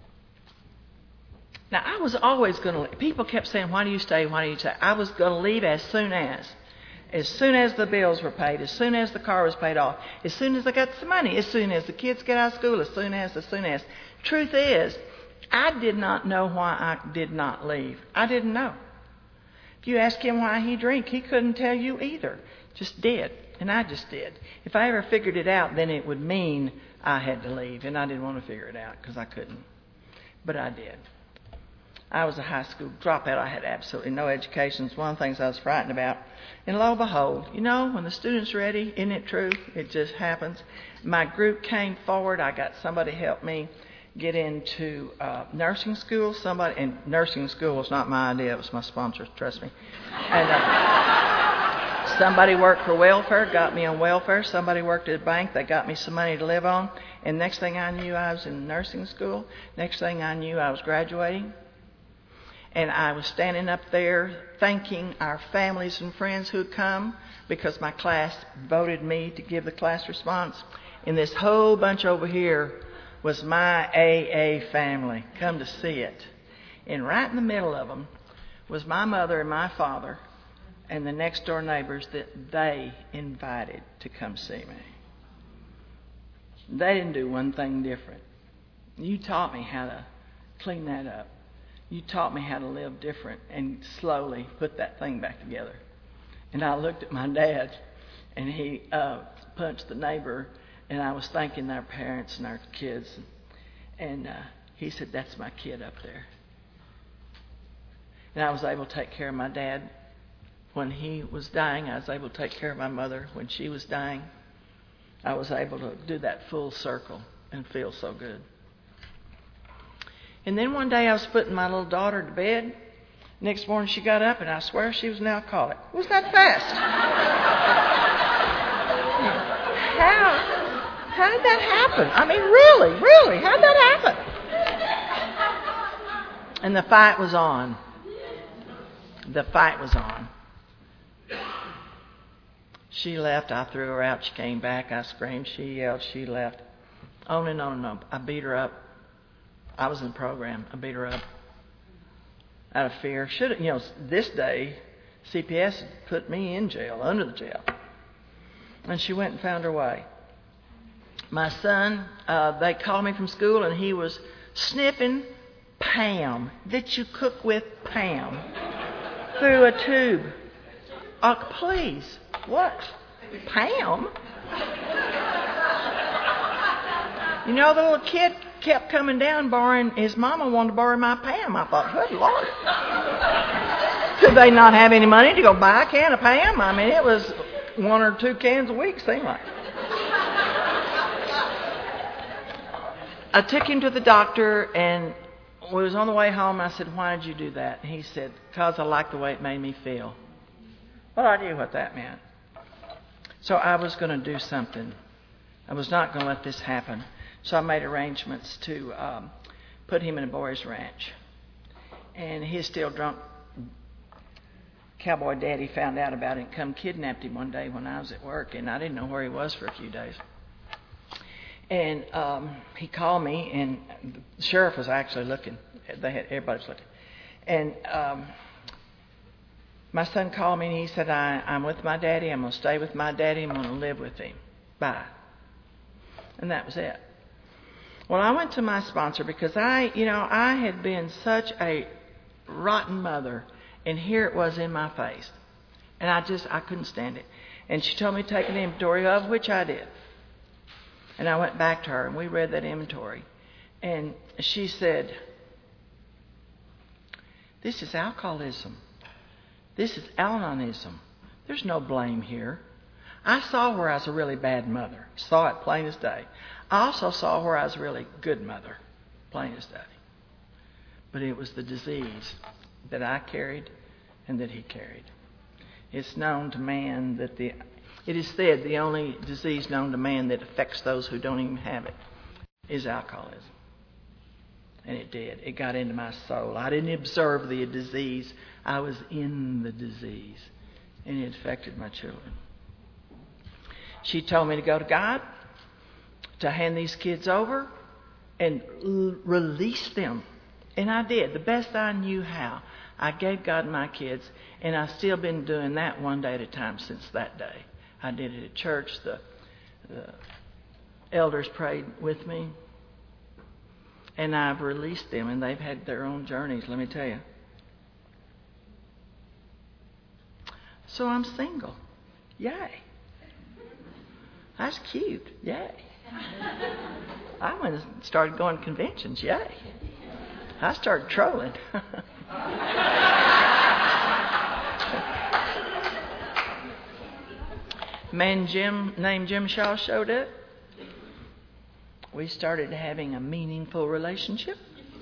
Now, I was always going to leave. People kept saying, "Why do you stay? Why do you stay?" I was going to leave as soon as. As soon as the bills were paid, as soon as the car was paid off, as soon as I got some money, as soon as the kids get out of school, as soon as, as soon as. Truth is, I did not know why I did not leave. I didn't know. If you ask him why he drank, he couldn't tell you either. Just did. And I just did. If I ever figured it out, then it would mean I had to leave. And I didn't want to figure it out because I couldn't. But I did. I was a high school dropout. I had absolutely no education. It's one of the things I was frightened about. And lo and behold, you know, when the student's ready, isn't it true? It just happens. My group came forward. I got somebody to help me get into uh, nursing school. Somebody, and nursing school was not my idea. It was my sponsor, trust me. And uh, somebody worked for welfare, got me on welfare. Somebody worked at a bank. They got me some money to live on. And next thing I knew, I was in nursing school. Next thing I knew, I was graduating. And I was standing up there thanking our families and friends who had come because my class voted me to give the class response. And this whole bunch over here was my A A family. Come to see it. And right in the middle of them was my mother and my father and the next door neighbors that they invited to come see me. They didn't do one thing different. You taught me how to clean that up. You taught me how to live different and slowly put that thing back together. And I looked at my dad, and he uh, punched the neighbor, and I was thanking our parents and our kids. And uh, he said, "That's my kid up there." And I was able to take care of my dad when he was dying. I was able to take care of my mother when she was dying. I was able to do that full circle and feel so good. And then one day I was putting my little daughter to bed. Next morning she got up, and I swear she was an alcoholic. Was that fast? How? How did that happen? I mean, really, really, how did that happen? And the fight was on. The fight was on. She left. I threw her out. She came back. I screamed. She yelled. She left. On and on and on. I beat her up. I was in the program. I beat her up out of fear. Should have, you know, this day, C P S put me in jail, under the jail. And she went and found her way. my son, uh, they called me from school, and he was sniffing Pam, that you cook with Pam, through a tube. Oh, please, what? Pam? You know, the little kid kept coming down borrowing, his mama wanted to borrow my Pam. I thought, good Lord. Did they not have any money to go buy a can of Pam? I mean, it was one or two cans a week, seemed like. I took him to the doctor, and when he was on the way home, I said, why did you do that? And he said, because I liked the way it made me feel. Well, I knew what that meant. So I was going to do something. I was not going to let this happen. So I made arrangements to um, put him in a boys' ranch. And his still drunk cowboy daddy found out about it and come kidnapped him one day when I was at work. And I didn't know where he was for a few days. And um, he called me, and the sheriff was actually looking. They had everybody was looking. And um, my son called me, and he said, I, I'm with my daddy. I'm going to stay with my daddy. I'm going to live with him. Bye. And that was it. Well, I went to my sponsor because I, you know, I had been such a rotten mother, and here it was in my face. And I just, I couldn't stand it. And she told me to take an inventory of, which I did. And I went back to her, and we read that inventory. And she said, this is alcoholism. This is Al-Anonism. There's no blame here. I saw where I was a really bad mother. Saw it plain as day. I also saw where I was a really good mother. Plain as day. But it was the disease that I carried and that he carried. It's known to man that the... It is said the only disease known to man that affects those who don't even have it is alcoholism. And it did. It got into my soul. I didn't observe the disease. I was in the disease. And it affected my children. She told me to go to God, to hand these kids over, and l- release them. And I did, the best I knew how. I gave God my kids, and I've still been doing that one day at a time since that day. I did it at church. The, the elders prayed with me. And I've released them, and they've had their own journeys, let me tell you. So I'm single. Yay. That's cute. Yay. I went and started going to conventions. Yay. I started trolling. Man Jim named Jim Shaw showed up. We started having a meaningful relationship.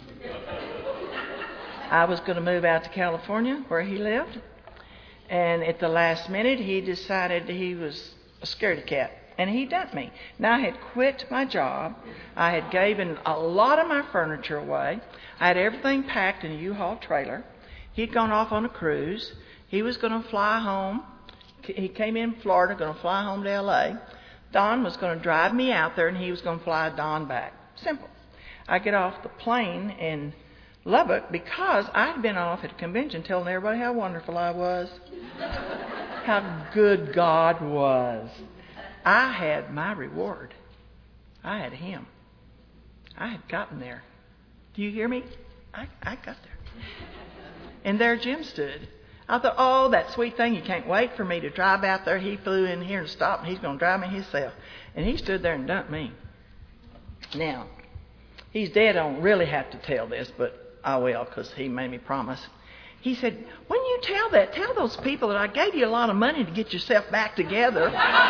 I was going to move out to California where he lived. And at the last minute, he decided he was a scaredy cat. And he dumped me. Now, I had quit my job. I had given a lot of my furniture away. I had everything packed in a U-Haul trailer. He'd gone off on a cruise. He was going to fly home. He came in Florida, going to fly home to L A Don was going to drive me out there, and he was going to fly Don back. Simple. I get off the plane in Lubbock because I'd been off at a convention telling everybody how wonderful I was, how good God was. I had my reward. I had him. I had gotten there. Do you hear me? I, I got there. And there Jim stood. I thought, oh, that sweet thing, you can't wait for me to drive out there. He flew in here and stopped, and he's going to drive me himself. And he stood there and dumped me. Now, he's dead. I don't really have to tell this, but I will because he made me promise. He said, when you tell that, tell those people that I gave you a lot of money to get yourself back together.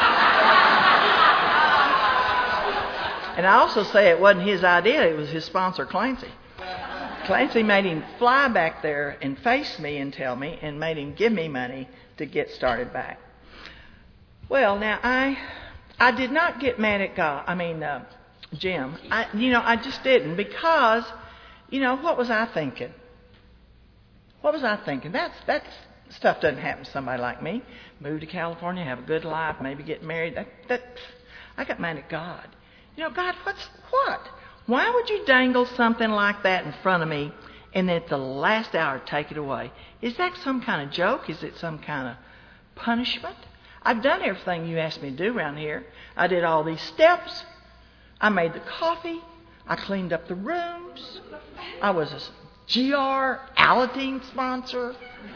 And I also say it wasn't his idea. It was his sponsor, Clancy. Clancy made him fly back there and face me and tell me and made him give me money to get started back. Well, now, I I did not get mad at God. I mean, uh, Jim. I, you know, I just didn't because, you know, what was I thinking? What was I thinking? That's that stuff doesn't happen to somebody like me. Move to California, have a good life, maybe get married. That, that I got mad at God. You know, God, what's what? Why would you dangle something like that in front of me and at the last hour take it away? Is that some kind of joke? Is it some kind of punishment? I've done everything you asked me to do around here. I did all these steps. I made the coffee. I cleaned up the rooms. I was a G R Aladdin sponsor.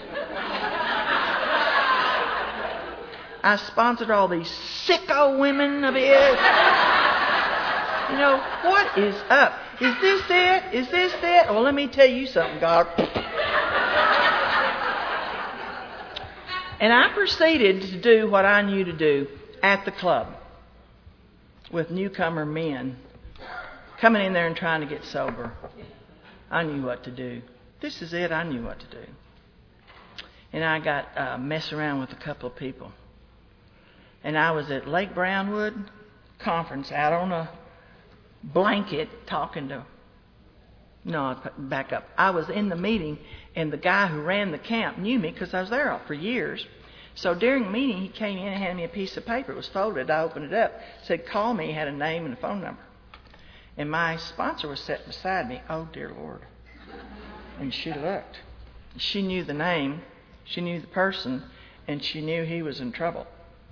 I sponsored all these sicko women of his. You know, what is up? Is this it? Is this it? Well, let me tell you something, God. And I proceeded to do what I knew to do at the club with newcomer men coming in there and trying to get sober. I knew what to do. This is it. I knew what to do. And I got uh, mess around with a couple of people. And I was at Lake Brownwood conference out on a blanket talking to... No, back up. I was in the meeting, and the guy who ran the camp knew me because I was there for years. So during the meeting, he came in and handed me a piece of paper. It was folded. I opened it up. Said, call me. He had a name and a phone number. And my sponsor was sitting beside me. Oh, dear Lord. And she looked. She knew the name. She knew the person. And she knew he was in trouble.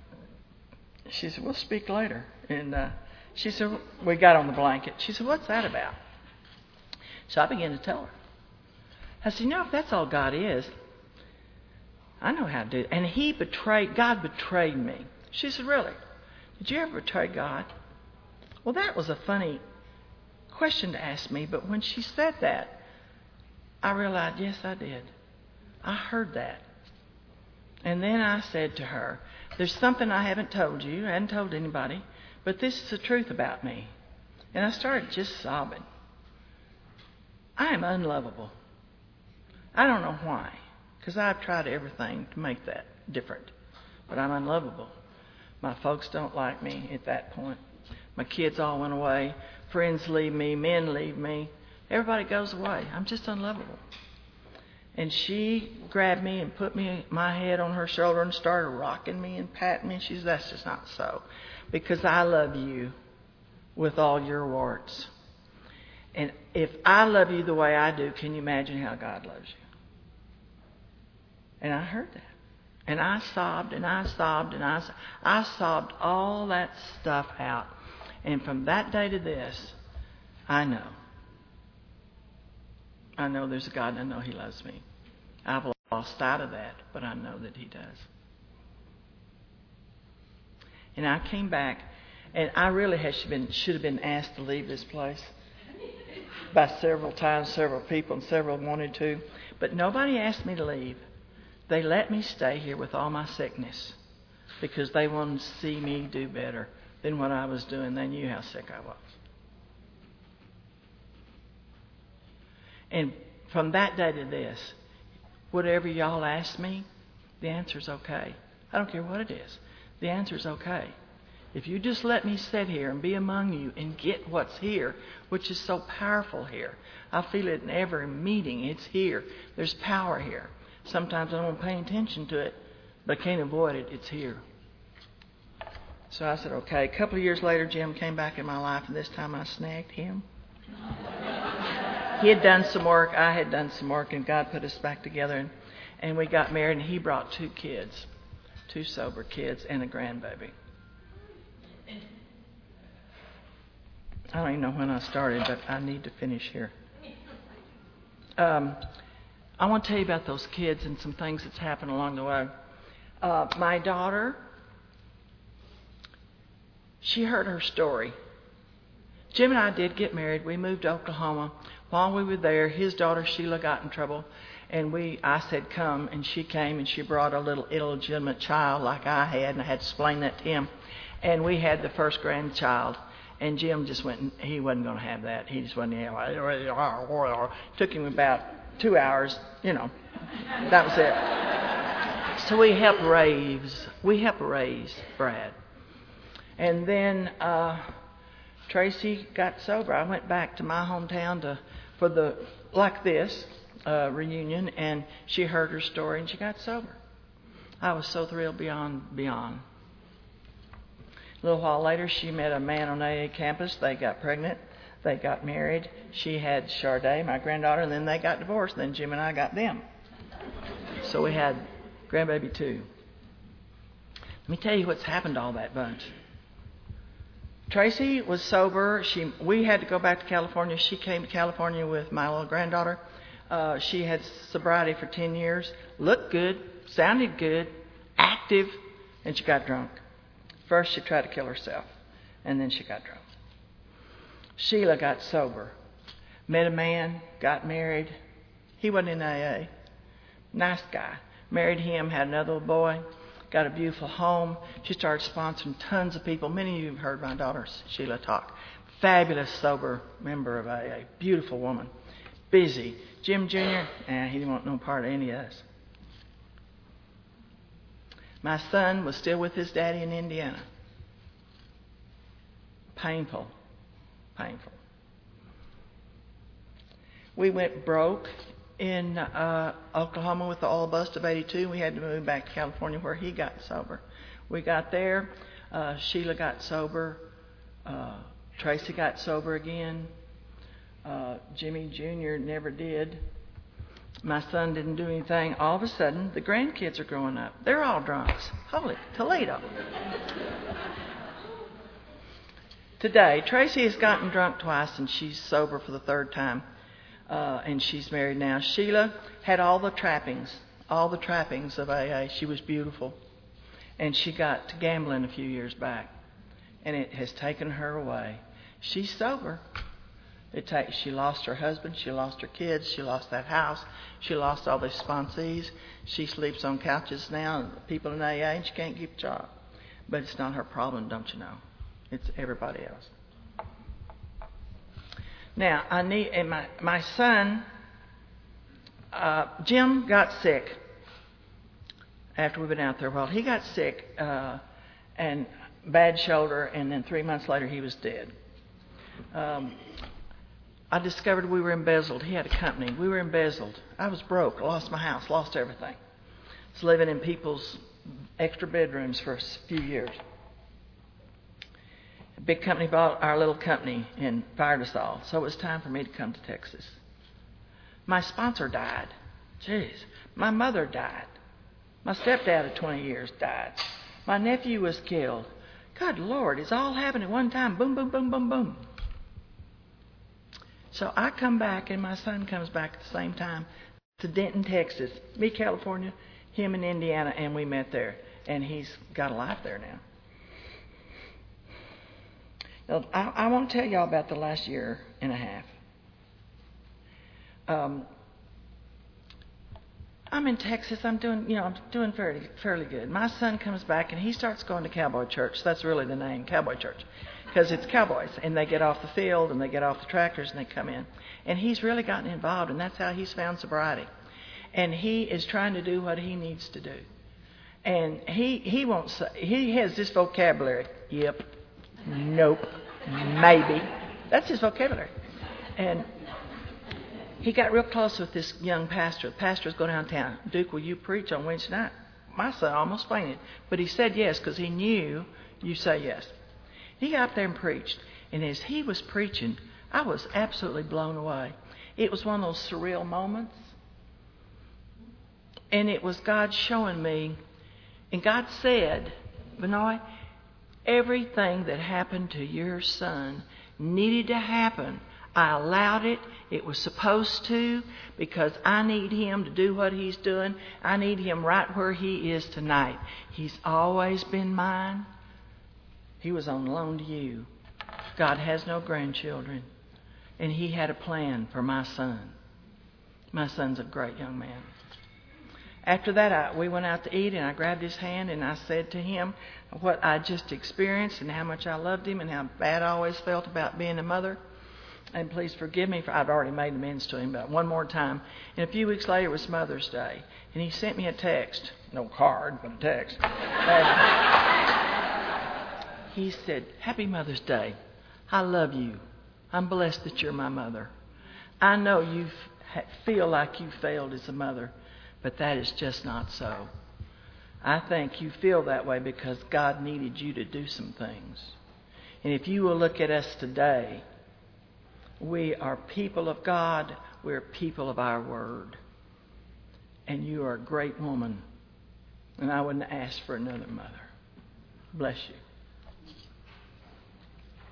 She said, we'll speak later. And uh, she said, we got on the blanket. She said, what's that about? So I began to tell her. I said, you know, if that's all God is, I know how to do it. And he betrayed, God betrayed me. She said, really? Did you ever betray God? Well, that was a funny question to ask me, but when she said that, I realized, yes, I did. I heard that. And then I said to her, there's something I haven't told you, I haven't told anybody, but this is the truth about me. And I started just sobbing. I am unlovable. I don't know why, because I've tried everything to make that different. But I'm unlovable. My folks don't like me at that point. My kids all went away. Friends leave me. Men leave me. Everybody goes away. I'm just unlovable. And she grabbed me and put me my head on her shoulder and started rocking me and patting me. And she said, that's just not so. Because I love you with all your warts. And if I love you the way I do, can you imagine how God loves you? And I heard that. And I sobbed and I sobbed and I, I sobbed all that stuff out. And from that day to this, I know. I know there's a God and I know He loves me. I've lost sight of that, but I know that He does. And I came back, and I really had been, should have been asked to leave this place by several times, several people, and several wanted to. But nobody asked me to leave. They let me stay here with all my sickness because they wanted to see me do better than what I was doing. They knew how sick I was. And from that day to this, whatever y'all ask me, the answer's okay. I don't care what it is. The answer's okay. If you just let me sit here and be among you and get what's here, which is so powerful here. I feel it in every meeting. It's here. There's power here. Sometimes I don't pay attention to it, but I can't avoid it. It's here. So I said, okay. A couple of years later, Jim came back in my life, and this time I snagged him. He had done some work. I had done some work, and God put us back together, and, and we got married, and he brought two kids, two sober kids, and a grandbaby. I don't even know when I started, but I need to finish here. Um, I want to tell you about those kids and some things that's happened along the way. Uh, my daughter, she heard her story. Jim and I did get married. We moved to Oklahoma. While we were there, his daughter Sheila got in trouble, and we I said come, and she came, and she brought a little illegitimate child like I had, and I had to explain that to him. And we had the first grandchild, and Jim just went, he wasn't going to have that. He just wasn't, took him about two hours, you know, that was it. So we helped raise, we helped raise Brad. And then uh, Tracy got sober. I went back to my hometown to for the like this uh, reunion, and she heard her story and she got sober. I was so thrilled beyond beyond. A little while later, she met a man on A A campus. They got pregnant. They got married. She had Charday, my granddaughter, and then they got divorced. Then Jim and I got them. So we had grandbaby two. Let me tell you what's happened to all that bunch. Tracy was sober. She, we had to go back to California. She came to California with my little granddaughter. Uh, she had sobriety for ten years. Looked good, sounded good, active, and she got drunk. First she tried to kill herself, and then she got drunk. Sheila got sober. Met a man, got married. He wasn't in A A. Nice guy. Married him, had another little boy. Got a beautiful home. She started sponsoring tons of people. Many of you have heard my daughter Sheila talk. Fabulous, sober member of A A. Beautiful woman. Busy. Jim Junior, eh, he didn't want no part of any of us. My son was still with his daddy in Indiana. Painful. Painful. We went broke in uh, Oklahoma with the oil bust of eighty-two. We had to move back to California where he got sober. We got there. Uh, Sheila got sober. Uh, Tracy got sober again. Uh, Jimmy Junior never did. My son didn't do anything. All of a sudden, the grandkids are growing up. They're all drunks. Holy Toledo. Today, Tracy has gotten drunk twice and she's sober for the third time. Uh, and she's married now. Sheila had all the trappings, all the trappings of A A. She was beautiful. And she got to gambling a few years back. And it has taken her away. She's sober. It takes, she lost her husband. She lost her kids. She lost that house. She lost all the sponsees. She sleeps on couches now. People in A A, and she can't keep a job. But it's not her problem, don't you know? It's everybody else. Now, I need, and my, my son, uh, Jim got sick after we've been out there a while. He got sick, uh, and bad shoulder, and then three months later he was dead. Um, I discovered we were embezzled. He had a company. We were embezzled. I was broke. I lost my house, lost everything. I was living in people's extra bedrooms for a few years. A big company bought our little company and fired us all. So it was time for me to come to Texas. My sponsor died. Jeez. My mother died. My stepdad of twenty years died. My nephew was killed. Good Lord, it's all happening at one time. Boom, boom, boom, boom, boom. So I come back, and my son comes back at the same time to Denton, Texas. Me, California, him in Indiana, and we met there. And he's got a life there now. Now I, I want to tell y'all about the last year and a half. Um, I'm in Texas. I'm doing, you know, I'm doing fairly, fairly good. My son comes back, and he starts going to Cowboy Church. That's really the name, Cowboy Church. Because it's cowboys, and they get off the field, and they get off the tractors, and they come in. And he's really gotten involved, and that's how he's found sobriety. And he is trying to do what he needs to do. And he he won't say, he has this vocabulary. Yep, nope, maybe. That's his vocabulary. And he got real close with this young pastor. The pastor's going downtown. Duke, will you preach on Wednesday night? My son almost fainted. But he said yes, because he knew you say yes. He got up there and preached. And as he was preaching, I was absolutely blown away. It was one of those surreal moments. And it was God showing me. And God said, Benoit, everything that happened to your son needed to happen. I allowed it. It was supposed to, because I need him to do what he's doing. I need him right where he is tonight. He's always been mine. He was on loan to you. God has no grandchildren. And he had a plan for my son. My son's a great young man. After that, I, we went out to eat, and I grabbed his hand, and I said to him what I just experienced and how much I loved him and how bad I always felt about being a mother. And please forgive me, for I've already made amends to him, but one more time. And a few weeks later, it was Mother's Day. And he sent me a text. No card, but a text. He said, Happy Mother's Day. I love you. I'm blessed that you're my mother. I know you f- feel like you failed as a mother, but that is just not so. I think you feel that way because God needed you to do some things. And if you will look at us today, we are people of God. We're people of our word. And you are a great woman. And I wouldn't ask for another mother. Bless you.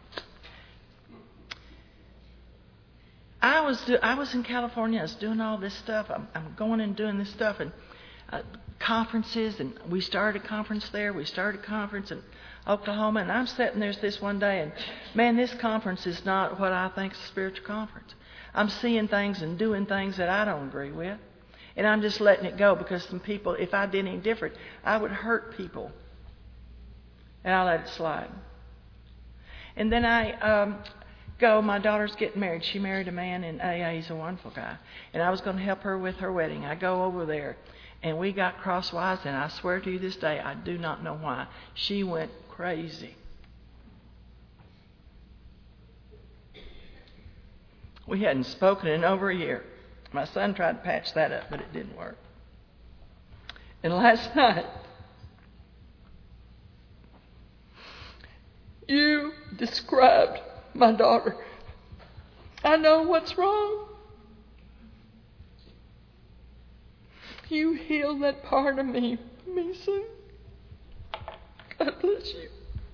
I was do, I was in California. I was doing all this stuff. I'm, I'm going and doing this stuff and uh, conferences, and we started a conference there. We started a conference in Oklahoma, and I'm sitting there this one day, and man, this conference is not what I think is a spiritual conference. I'm seeing things and doing things that I don't agree with, and I'm just letting it go because some people, if I did any different, I would hurt people, and I let it slide. And then I um, go, my daughter's getting married. She married a man in A A. He's a wonderful guy. And I was going to help her with her wedding. I go over there, and we got crosswise, and I swear to you this day, I do not know why. She went crazy. We hadn't spoken in over a year. My son tried to patch that up, but it didn't work. And last night, you described my daughter. I know what's wrong. You healed that part of me, me son. God bless you.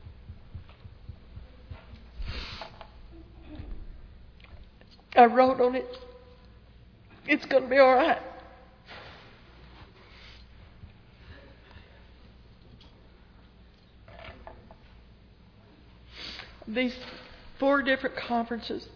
I wrote on it, it's going to be all right. These four different conferences,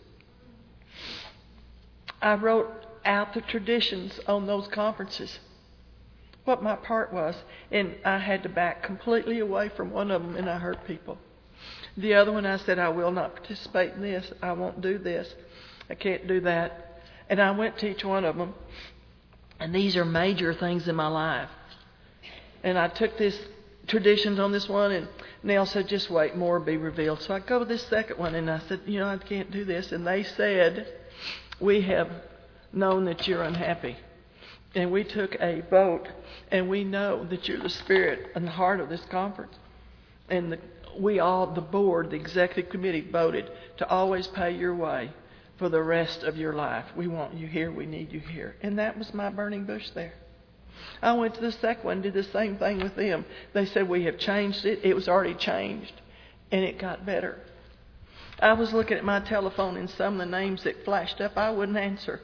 I wrote out the traditions on those conferences, what my part was, and I had to back completely away from one of them, and I hurt people. The other one, I said, I will not participate in this. I won't do this. I can't do that. And I went to each one of them, and these are major things in my life. And I took this traditions on this one, and Nell said, just wait, more will be revealed. So I go to this second one, and I said, you know, I can't do this. And they said, we have known that you're unhappy. And we took a vote, and we know that you're the spirit and the heart of this conference. And the, we all, the board, the executive committee, voted to always pay your way for the rest of your life. We want you here. We need you here. And that was my burning bush there. I went to the second one and did the same thing with them. They said, we have changed it. It was already changed, and it got better. I was looking at my telephone, and some of the names that flashed up, I wouldn't answer.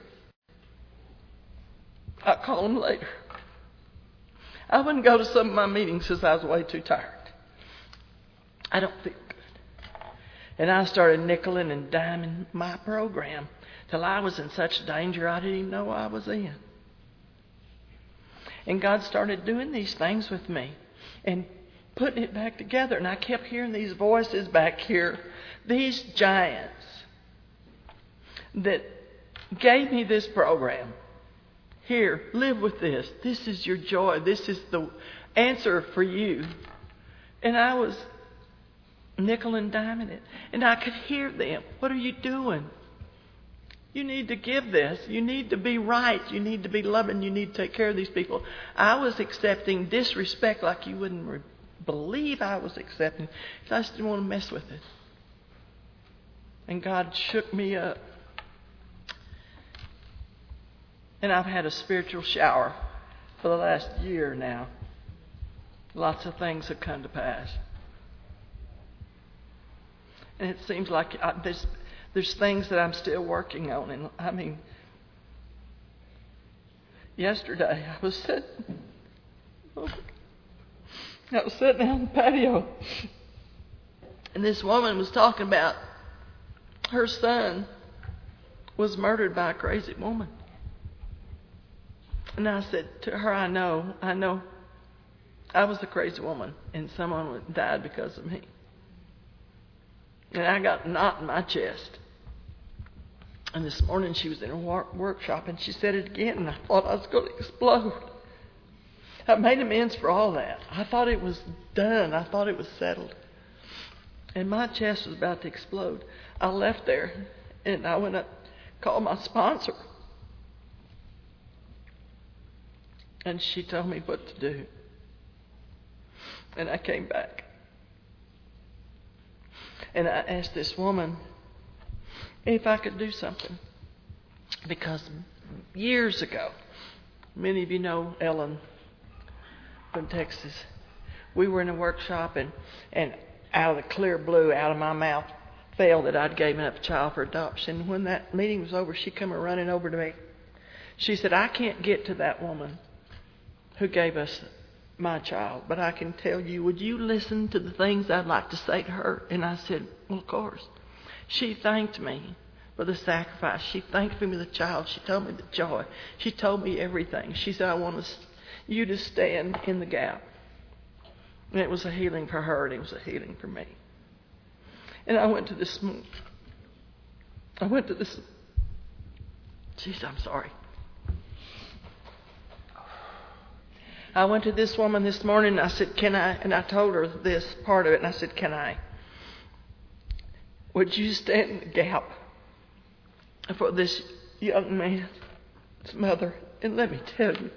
I'd call them later. I wouldn't go to some of my meetings because I was way too tired. I don't feel good. And I started nickeling and diming my program till I was in such danger I didn't even know I was in. And God started doing these things with me and putting it back together. And I kept hearing these voices back here, these giants that gave me this program. Here, live with this. This is your joy. This is the answer for you. And I was nickel and diming it. And I could hear them. What are you doing? You need to give this. You need to be right. You need to be loving. You need to take care of these people. I was accepting disrespect like you wouldn't re- believe I was accepting. I just didn't want to mess with it. And God shook me up. And I've had a spiritual shower for the last year now. Lots of things have come to pass. And it seems like I, there's, there's things that I'm still working on. And I mean, yesterday I was sitting, oh, I was sitting on the patio, and this woman was talking about her son was murdered by a crazy woman. And I said to her, I know, I know I was a crazy woman and someone died because of me. And I got a knot in my chest. And this morning she was in a work- workshop and she said it again, and I thought I was going to explode. I made amends for all that. I thought it was done. I thought it was settled. And my chest was about to explode. I left there and I went up, called my sponsor. And she told me what to do. And I came back. And I asked this woman if I could do something. Because years ago, many of you know Ellen from Texas. We were in a workshop, and, and out of the clear blue, out of my mouth, failed that I'd given up a child for adoption. When that meeting was over, she come running over to me. She said, I can't get to that woman who gave us my child, but I can tell you, would you listen to the things I'd like to say to her? And I said, well, of course. She thanked me for the sacrifice. She thanked me for the child. She told me the joy. She told me everything. She said, I want you to stand in the gap. And it was a healing for her, and it was a healing for me. And I went to this, I went to this, jeez, I'm sorry. I went to this woman this morning, and I said, can I, and I told her this part of it, and I said, can I, would you stand in the gap for this young man's mother? And let me tell you.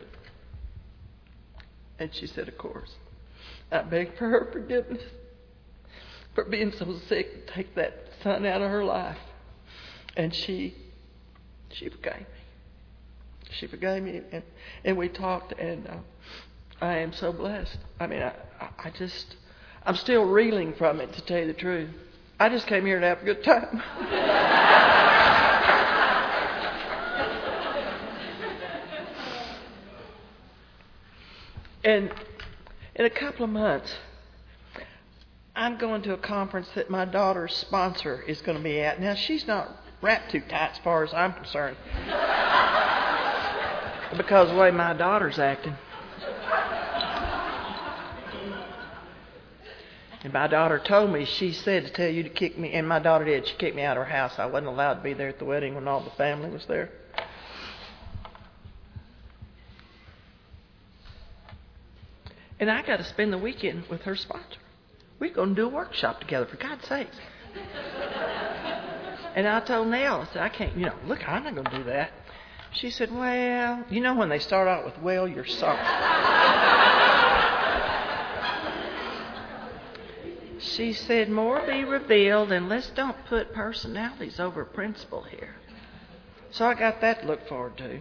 And she said, of course. I begged for her forgiveness for being so sick to take that son out of her life. And she, she forgave me. She forgave me, and, and we talked, and uh, I am so blessed. I mean, I, I just, I'm still reeling from it, to tell you the truth. I just came here to have a good time. And in a couple of months, I'm going to a conference that my daughter's sponsor is going to be at. Now, she's not wrapped too tight as far as I'm concerned, because of the way my daughter's acting. And my daughter told me, she said to tell you to kick me, and my daughter did. She kicked me out of her house. I wasn't allowed to be there at the wedding when all the family was there. And I got to spend the weekend with her sponsor. We're going to do a workshop together, for God's sakes. And I told Nell, I said, I can't, you know, look, I'm not going to do that. She said, well, you know when they start out with, well, you're sorry. She said, more be revealed, and let's don't put personalities over principle here. So I got that to look forward to.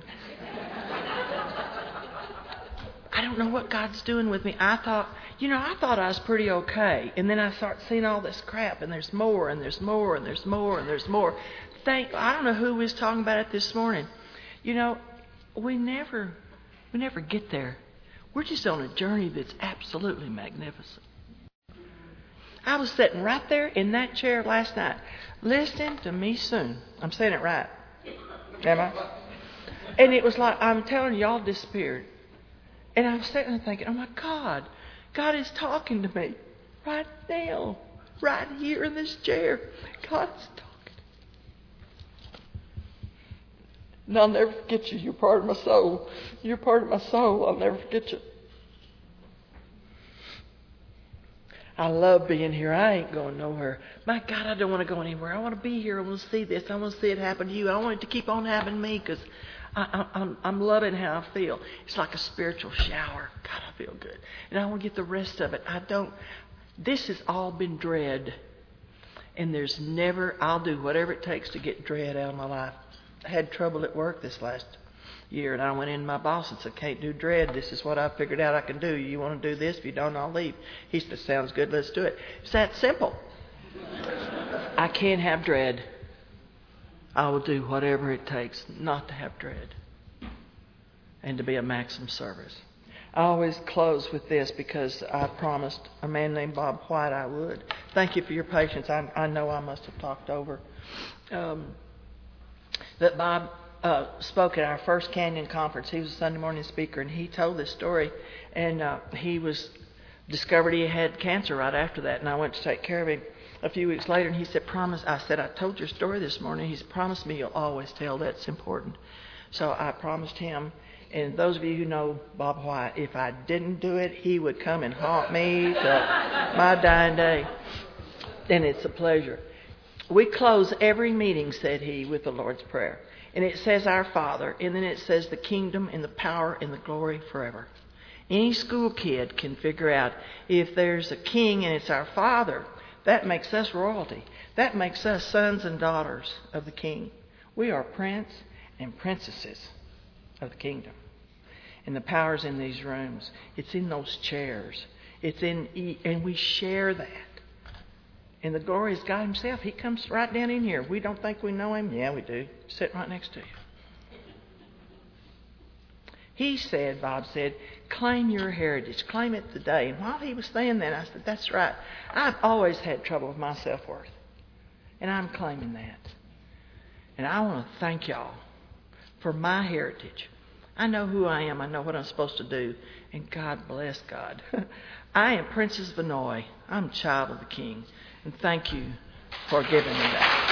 I don't know what God's doing with me. I thought, you know, I thought I was pretty okay. And then I start seeing all this crap, and there's more, and there's more, and there's more, and there's more. Thank, I don't know who was talking about it this morning. You know, we never, we never get there. We're just on a journey that's absolutely magnificent. I was sitting right there in that chair last night. Listen to me soon. I'm saying it right. Am I? And it was like, I'm telling you, y'all disappeared. And I'm sitting there thinking, oh my God, God is talking to me right now, right here in this chair. God's talking. And I'll never forget you. You're part of my soul. You're part of my soul. I'll never forget you. I love being here. I ain't going nowhere. My God, I don't want to go anywhere. I want to be here. I want to see this. I want to see it happen to you. I want it to keep on happening to me, because I, I, I'm, I'm loving how I feel. It's like a spiritual shower. God, I feel good. And I want to get the rest of it. I don't. This has all been dread. And there's never, I'll do whatever it takes to get dread out of my life. I had trouble at work this last year, and I went in to my boss and said, can't do dread. This is what I figured out I can do. You want to do this? If you don't, I'll leave. He said, sounds good. Let's do it. It's that simple. I can't have dread. I will do whatever it takes not to have dread and to be a maximum service. I always close with this because I promised a man named Bob White I would. Thank you for your patience. I, I know I must have talked over. Um, but Bob uh, spoke at our first Canyon conference. He was a Sunday morning speaker, and he told this story. And uh, he was discovered he had cancer right after that, and I went to take care of him a few weeks later, and he said, promise, I said, I told your story this morning. He said, promise me you'll always tell. That's important. So I promised him. And those of you who know Bob White, if I didn't do it, he would come and haunt me to my dying day. And it's a pleasure. We close every meeting, said he, with the Lord's Prayer. And it says, Our Father, and then it says the kingdom and the power and the glory forever. Any school kid can figure out if there's a king and it's our Father, that makes us royalty. That makes us sons and daughters of the King. We are prince and princesses of the kingdom. And the power's in these rooms. It's in those chairs. It's in, and we share that. And the glorious God himself, he comes right down in here. We don't think we know him? Yeah, we do. Sitting right next to you. He said, Bob said, claim your heritage. Claim it today. And while he was saying that, I said, that's right. I've always had trouble with my self-worth. And I'm claiming that. And I want to thank y'all for my heritage. I know who I am. I know what I'm supposed to do. And God bless God. I am Princess Vanoy. I'm a child of the King. And thank you for giving me that.